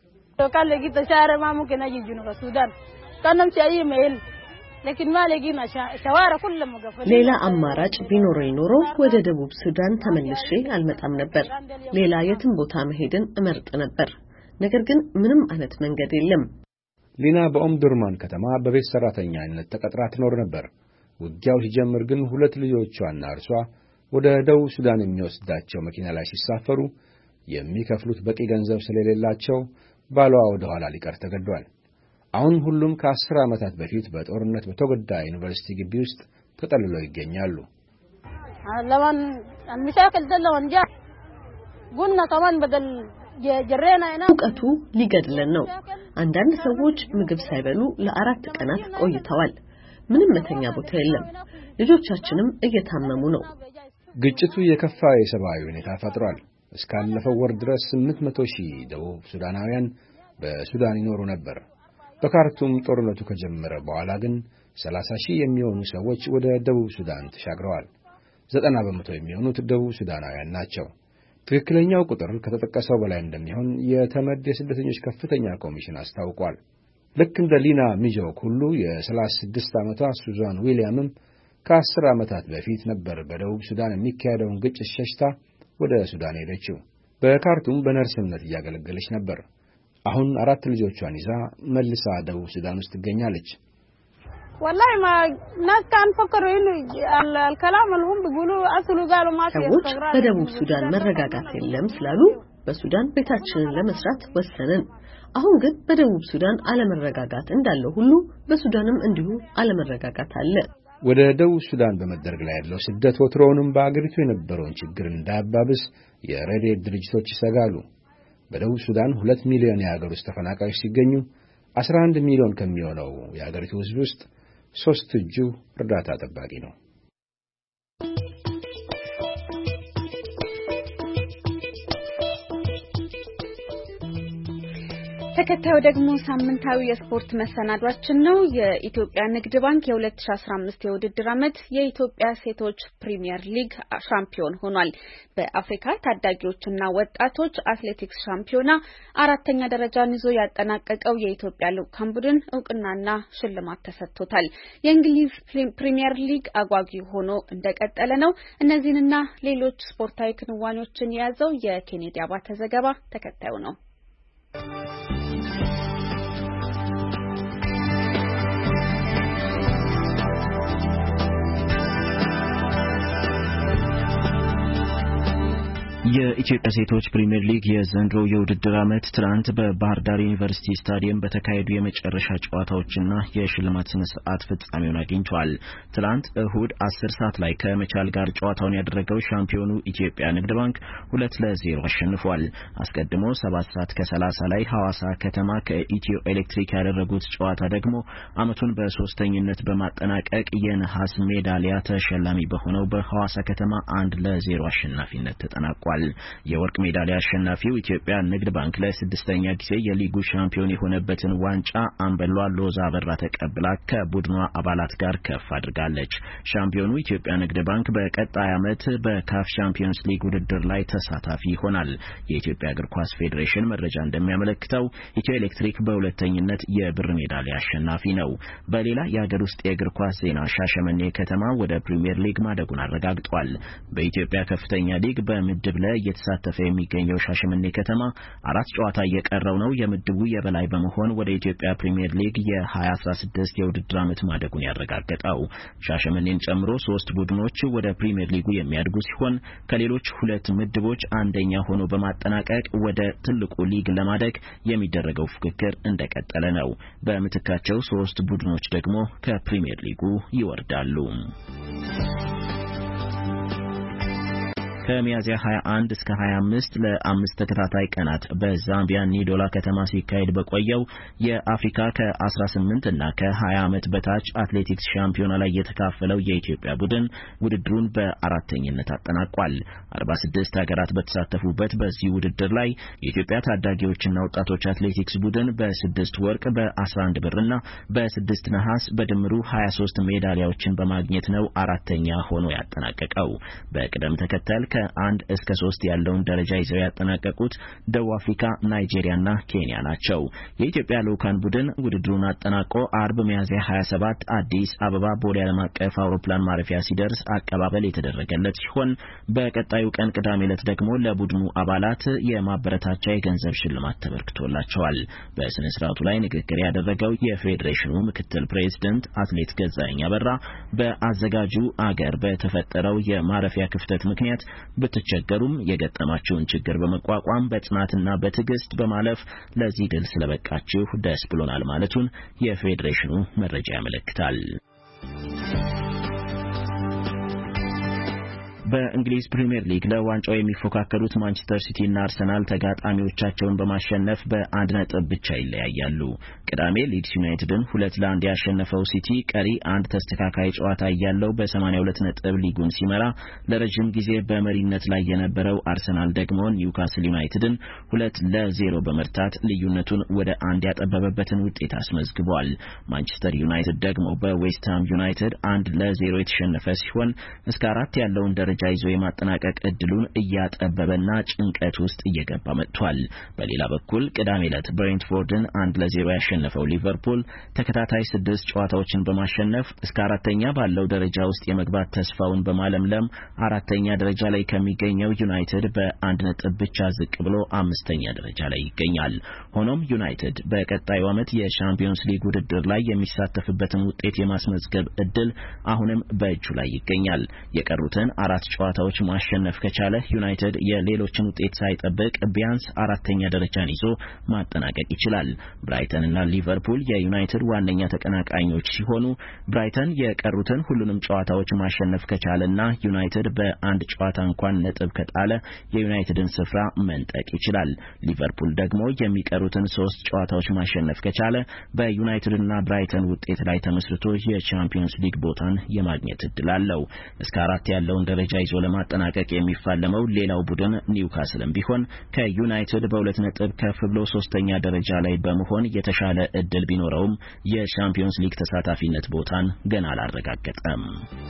S4: ሌላ አማራጭ ቢኖረኝ ኖሮ ወደ ደቡብ ሱዳን ተመልሼ አልመጣም ነበር። ሌላ የትም ቦታ መሄድን እመርጥ ነበር። ነገር ግን ምንም አይነት መንገድ የለም።
S23: ሊና በኦምዱርማን ከተማ በቤት ሰራተኛነት ተቀጥራ ትኖር ነበር። ውጊያው ሲጀምር ግን ሁለት ልጆቿና እርሷ ወደ ደቡብ ሱዳን የሚወስዳቸው መኪና ላይ ሲሳፈሩ የሚከፍሉት በቂ ገንዘብ ስለሌላቸው ባሏ ወደ ኋላ ሊቀር ተገዷል። አሁን ሁሉም ከአስር ዓመታት በፊት በጦርነት በተጎዳ ዩኒቨርሲቲ ግቢ ውስጥ ተጠልለው ይገኛሉ።
S5: ለማን አንሚሻከል ደለውን ጃ ጉና ከማን በደል የጀሬና አይና
S4: ሙቀቱ ሊገድለን ነው። አንዳንድ ሰዎች ምግብ ሳይበሉ ለአራት ቀናት ቆይተዋል። ምንም መተኛ ቦታ የለም። ልጆቻችንም እየታመሙ ነው።
S23: ግጭቱ የከፋ የሰብአዊ ሁኔታ ፈጥሯል። እስካለፈው ወር ድረስ ስምንት መቶ ሺህ ደቡብ ሱዳናውያን በሱዳን ይኖሩ ነበር። በካርቱም ጦርነቱ ከጀመረ በኋላ ግን ሰላሳ ሺህ የሚሆኑ ሰዎች ወደ ደቡብ ሱዳን ተሻግረዋል። ዘጠና በመቶ የሚሆኑት ደቡብ ሱዳናውያን ናቸው። ትክክለኛው ቁጥር ከተጠቀሰው በላይ እንደሚሆን የተመድ የስደተኞች ከፍተኛ ኮሚሽን አስታውቋል። ልክ እንደ ሊና ሚጆክ ሁሉ የሰላሳ ስድስት ዓመቷ ሱዛን ዊሊያምም ከአስር ዓመታት በፊት ነበር በደቡብ ሱዳን የሚካሄደውን ግጭት ሸሽታ ወደ ሱዳን ሄደችው። በካርቱም በነርስነት እያገለገለች ነበር። አሁን አራት ልጆቿን ይዛ መልሳ ደቡብ ሱዳን ውስጥ ትገኛለች።
S5: والله ما ناس كان فكروا انه الكلام اللي هم بيقولوا اصله قالوا ما في
S4: استقرار በደቡብ ሱዳን መረጋጋት የለም ስላሉ በሱዳን ቤታችንን ለመስራት ወሰንን። አሁን ግን በደቡብ ሱዳን አለመረጋጋት እንዳለው ሁሉ በሱዳንም እንዲሁ አለመረጋጋት አለ።
S23: ወደ ደቡብ ሱዳን በመደረግ ላይ ያለው ስደት ወትሮውንም በአገሪቱ የነበረውን ችግር እንዳያባብስ የረድኤት ድርጅቶች ይሰጋሉ። በደቡብ ሱዳን ሁለት ሚሊዮን የሀገር ውስጥ ተፈናቃዮች ሲገኙ አስራ አንድ ሚሊዮን ከሚሆነው የሀገሪቱ ሕዝብ ውስጥ ሶስት እጁ እርዳታ ጠባቂ ነው።
S1: ተከታዩ ደግሞ ሳምንታዊ የስፖርት መሰናዷችን ነው። የኢትዮጵያ ንግድ ባንክ የ2015 የውድድር ዓመት የኢትዮጵያ ሴቶች ፕሪሚየር ሊግ ሻምፒዮን ሆኗል። በአፍሪካ ታዳጊዎችና ወጣቶች አትሌቲክስ ሻምፒዮና አራተኛ ደረጃን ይዞ ያጠናቀቀው የኢትዮጵያ ልዑካን ቡድን እውቅናና ሽልማት ተሰጥቶታል። የእንግሊዝ ፕሪሚየር ሊግ አጓጊ ሆኖ እንደቀጠለ ነው። እነዚህንና ሌሎች ስፖርታዊ ክንዋኔዎችን የያዘው የኬኔዲ አባተ ዘገባ ተከታዩ ነው።
S6: የኢትዮጵያ ሴቶች ፕሪሚየር ሊግ የዘንድሮ የውድድር ዓመት ትናንት በባህር ዳር ዩኒቨርሲቲ ስታዲየም በተካሄዱ የመጨረሻ ጨዋታዎችና የሽልማት ስነ ስርዓት ፍጻሜውን አግኝቷል። ትናንት እሁድ አስር ሰዓት ላይ ከመቻል ጋር ጨዋታውን ያደረገው ሻምፒዮኑ ኢትዮጵያ ንግድ ባንክ ሁለት ለዜሮ አሸንፏል። አስቀድሞ ሰባት ሰዓት ከሰላሳ ላይ ሐዋሳ ከተማ ከኢትዮ ኤሌክትሪክ ያደረጉት ጨዋታ ደግሞ ዓመቱን በሶስተኝነት በማጠናቀቅ የነሐስ ሜዳሊያ ተሸላሚ በሆነው በሐዋሳ ከተማ አንድ ለዜሮ አሸናፊነት ተጠናቋል። ተጠናቋል። የወርቅ ሜዳሊያ አሸናፊው ኢትዮጵያ ንግድ ባንክ ለስድስተኛ ጊዜ የሊጉ ሻምፒዮን የሆነበትን ዋንጫ አምበሏ ሎዛ አበራ ተቀብላ ከቡድኗ አባላት ጋር ከፍ አድርጋለች። ሻምፒዮኑ ኢትዮጵያ ንግድ ባንክ በቀጣይ ዓመት በካፍ ቻምፒየንስ ሊግ ውድድር ላይ ተሳታፊ ይሆናል። የኢትዮጵያ እግር ኳስ ፌዴሬሽን መረጃ እንደሚያመለክተው ኢትዮ ኤሌክትሪክ በሁለተኝነት የብር ሜዳሊያ አሸናፊ ነው። በሌላ የሀገር ውስጥ የእግር ኳስ ዜና ሻሸመኔ ከተማ ወደ ፕሪሚየር ሊግ ማደጉን አረጋግጧል። በኢትዮጵያ ከፍተኛ ሊግ በምድብ ላይ እየተሳተፈ የሚገኘው ሻሸመኔ ከተማ አራት ጨዋታ እየቀረው ነው የምድቡ የበላይ በመሆን ወደ ኢትዮጵያ ፕሪሚየር ሊግ የ20 አስራ ስድስት የውድድር ዓመት ማደጉን ያረጋገጠው። ሻሸመኔን ጨምሮ ሶስት ቡድኖች ወደ ፕሪሚየር ሊጉ የሚያድጉ ሲሆን ከሌሎች ሁለት ምድቦች አንደኛ ሆኖ በማጠናቀቅ ወደ ትልቁ ሊግ ለማደግ የሚደረገው ፍክክር እንደቀጠለ ነው። በምትካቸው ሶስት ቡድኖች ደግሞ ከፕሪሚየር ሊጉ ይወርዳሉ። ከሚያዝያ ሃያ አንድ እስከ ሃያ አምስት ለአምስት ተከታታይ ቀናት በዛምቢያ ኒዶላ ከተማ ሲካሄድ በቆየው የአፍሪካ ከ18 እና ከ20 ዓመት በታች አትሌቲክስ ሻምፒዮና ላይ የተካፈለው የኢትዮጵያ ቡድን ውድድሩን በአራተኝነት አጠናቋል። አርባ ስድስት ሀገራት በተሳተፉበት በዚህ ውድድር ላይ የኢትዮጵያ ታዳጊዎችና ወጣቶች አትሌቲክስ ቡድን በስድስት ወርቅ በአስራ አንድ ብርና በስድስት ነሐስ በድምሩ ሀያ ሶስት ሜዳሊያዎችን በማግኘት ነው አራተኛ ሆኖ ያጠናቀቀው። በቅደም ተከተል ከአንድ እስከ ሶስት ያለውን ደረጃ ይዘው ያጠናቀቁት ደቡብ አፍሪካ፣ ናይጄሪያና ኬንያ ናቸው። የኢትዮጵያ ልዑካን ቡድን ውድድሩን አጠናቆ አርብ ሚያዝያ ሃያ ሰባት አዲስ አበባ ቦሌ ዓለም አቀፍ አውሮፕላን ማረፊያ ሲደርስ አቀባበል የተደረገለት ሲሆን በቀጣዩ ቀን ቅዳሜ ዕለት ደግሞ ለቡድኑ አባላት የማበረታቻ የገንዘብ ሽልማት ተበርክቶላቸዋል። በስነ ስርዓቱ ላይ ንግግር ያደረገው የፌዴሬሽኑ ምክትል ፕሬዝዳንት አትሌት ገዛኸኝ አበራ በአዘጋጁ አገር በተፈጠረው የማረፊያ ክፍተት ምክንያት ብትቸገሩም የገጠማችሁን ችግር በመቋቋም በጽናትና በትዕግስት በማለፍ ለዚህ ድል ስለበቃችሁ ደስ ብሎናል ማለቱን የፌዴሬሽኑ መረጃ ያመለክታል። በእንግሊዝ ፕሪሚየር ሊግ ለዋንጫው የሚፎካከሩት ማንቸስተር ሲቲ እና አርሰናል ተጋጣሚዎቻቸውን በማሸነፍ በአንድ ነጥብ ብቻ ይለያያሉ። ቅዳሜ ሊድስ ዩናይትድን ሁለት ለአንድ ያሸነፈው ሲቲ ቀሪ አንድ ተስተካካይ ጨዋታ ያለው በሰማንያ ሁለት ነጥብ ሊጉን ሲመራ፣ ለረጅም ጊዜ በመሪነት ላይ የነበረው አርሰናል ደግሞ ኒውካስል ዩናይትድን ሁለት ለዜሮ በመርታት ልዩነቱን ወደ አንድ ያጠበበበትን ውጤት አስመዝግቧል። ማንቸስተር ዩናይትድ ደግሞ በዌስትሃም ዩናይትድ አንድ ለዜሮ የተሸነፈ ሲሆን እስከ አራት ያለውን ደረጃ ይዞ የማጠናቀቅ እድሉን እያጠበበና ጭንቀት ውስጥ እየገባ መጥቷል። በሌላ በኩል ቅዳሜ ዕለት ብሬንትፎርድን አንድ ለዜሮ ያሸነፈው ሊቨርፑል ተከታታይ ስድስት ጨዋታዎችን በማሸነፍ እስከ አራተኛ ባለው ደረጃ ውስጥ የመግባት ተስፋውን በማለምለም አራተኛ ደረጃ ላይ ከሚገኘው ዩናይትድ በአንድ ነጥብ ብቻ ዝቅ ብሎ አምስተኛ ደረጃ ላይ ይገኛል። ሆኖም ዩናይትድ በቀጣዩ ዓመት የሻምፒዮንስ ሊግ ውድድር ላይ የሚሳተፍበትን ውጤት የማስመዝገብ እድል አሁንም በእጁ ላይ ይገኛል። የቀሩትን አራት ጨዋታዎች ማሸነፍ ከቻለ ዩናይትድ የሌሎችን ውጤት ሳይጠብቅ ቢያንስ አራተኛ ደረጃን ይዞ ማጠናቀቅ ይችላል። ብራይተን እና ሊቨርፑል የዩናይትድ ዋነኛ ተቀናቃኞች ሲሆኑ ብራይተን የቀሩትን ሁሉንም ጨዋታዎች ማሸነፍ ከቻለና ዩናይትድ በአንድ ጨዋታ እንኳን ነጥብ ከጣለ የዩናይትድን ስፍራ መንጠቅ ይችላል። ሊቨርፑል ደግሞ የሚቀሩትን ሶስት ጨዋታዎች ማሸነፍ ከቻለ በዩናይትድና ብራይተን ውጤት ላይ ተመስርቶ የቻምፒየንስ ሊግ ቦታን የማግኘት እድል አለው። እስከ አራት ያለውን ደረጃ ይዞ ለማጠናቀቅ የሚፋለመው ሌላው ቡድን ኒውካስልም ቢሆን ከዩናይትድ በሁለት ነጥብ ከፍ ብሎ ሶስተኛ ደረጃ ላይ በመሆን የተሻለ እድል ቢኖረውም የቻምፒየንስ ሊግ ተሳታፊነት ቦታን ገና አላረጋገጠም።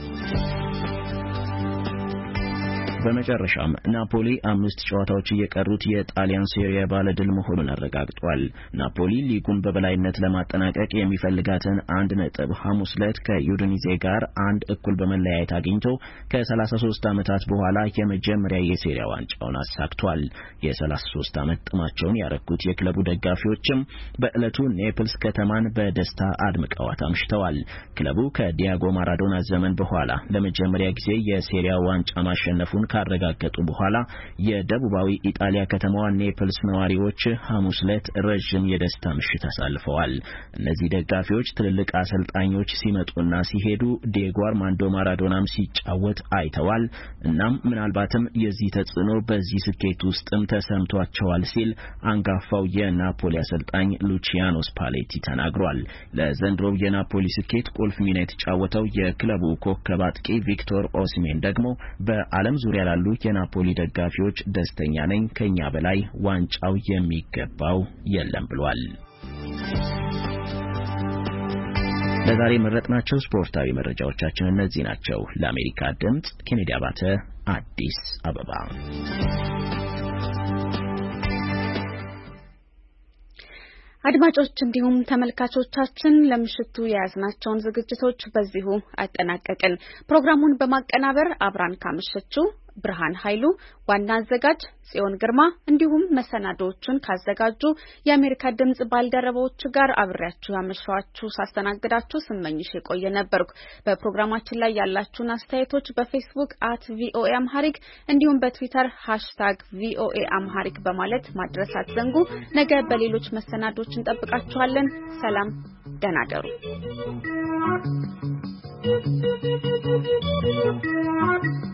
S6: በመጨረሻም ናፖሊ አምስት ጨዋታዎች እየቀሩት የጣሊያን ሴሪያ ባለድል መሆኑን አረጋግጧል። ናፖሊ ሊጉን በበላይነት ለማጠናቀቅ የሚፈልጋትን አንድ ነጥብ ሐሙስ ዕለት ከዩዲኒዜ ጋር አንድ እኩል በመለያየት አግኝቶ ከሰላሳ ሶስት ዓመታት በኋላ የመጀመሪያ የሴሪያ ዋንጫውን አሳክቷል። የሰላሳ ሶስት ዓመት ጥማቸውን ያረኩት የክለቡ ደጋፊዎችም በዕለቱ ኔፕልስ ከተማን በደስታ አድምቀዋት አምሽተዋል። ክለቡ ከዲያጎ ማራዶና ዘመን በኋላ ለመጀመሪያ ጊዜ የሴሪያ ዋንጫ ማሸነፉን ካረጋገጡ በኋላ የደቡባዊ ኢጣሊያ ከተማዋ ኔፕልስ ነዋሪዎች ሐሙስ ዕለት ረጅም የደስታ ምሽት አሳልፈዋል። እነዚህ ደጋፊዎች ትልልቅ አሰልጣኞች ሲመጡና ሲሄዱ ዲዬጎ አርማንዶ ማራዶናም ሲጫወት አይተዋል። እናም ምናልባትም የዚህ ተጽዕኖ በዚህ ስኬት ውስጥም ተሰምቷቸዋል ሲል አንጋፋው የናፖሊ አሰልጣኝ ሉቺያኖ ስፓሌቲ ተናግሯል። ለዘንድሮው የናፖሊ ስኬት ቁልፍ ሚና የተጫወተው የክለቡ ኮከብ አጥቂ ቪክቶር ኦሲሜን ደግሞ በዓለም ዙሪያ ላሉ የናፖሊ ደጋፊዎች ደስተኛ ነኝ፣ ከኛ በላይ ዋንጫው የሚገባው የለም ብሏል። ለዛሬ መረጥናቸው ስፖርታዊ መረጃዎቻችን እነዚህ ናቸው። ለአሜሪካ ድምጽ ኬኔዲ አባተ አዲስ አበባ።
S1: አድማጮች እንዲሁም ተመልካቾቻችን ለምሽቱ የያዝናቸውን ዝግጅቶች በዚሁ አጠናቀቅን። ፕሮግራሙን በማቀናበር አብራን ካመሸችው ብርሃን ኃይሉ፣ ዋና አዘጋጅ ጽዮን ግርማ እንዲሁም መሰናዶዎችን ካዘጋጁ የአሜሪካ ድምጽ ባልደረቦች ጋር አብሬያችሁ ያመሻችሁ ሳስተናግዳችሁ ስመኝሽ የቆየ ነበርኩ። በፕሮግራማችን ላይ ያላችሁን አስተያየቶች በፌስቡክ አት ቪኦኤ አምሃሪክ እንዲሁም በትዊተር ሃሽታግ ቪኦኤ አምሃሪክ በማለት ማድረስ አትዘንጉ። ነገ በሌሎች መሰናዶዎች እንጠብቃችኋለን። ሰላም፣ ደህና እደሩ።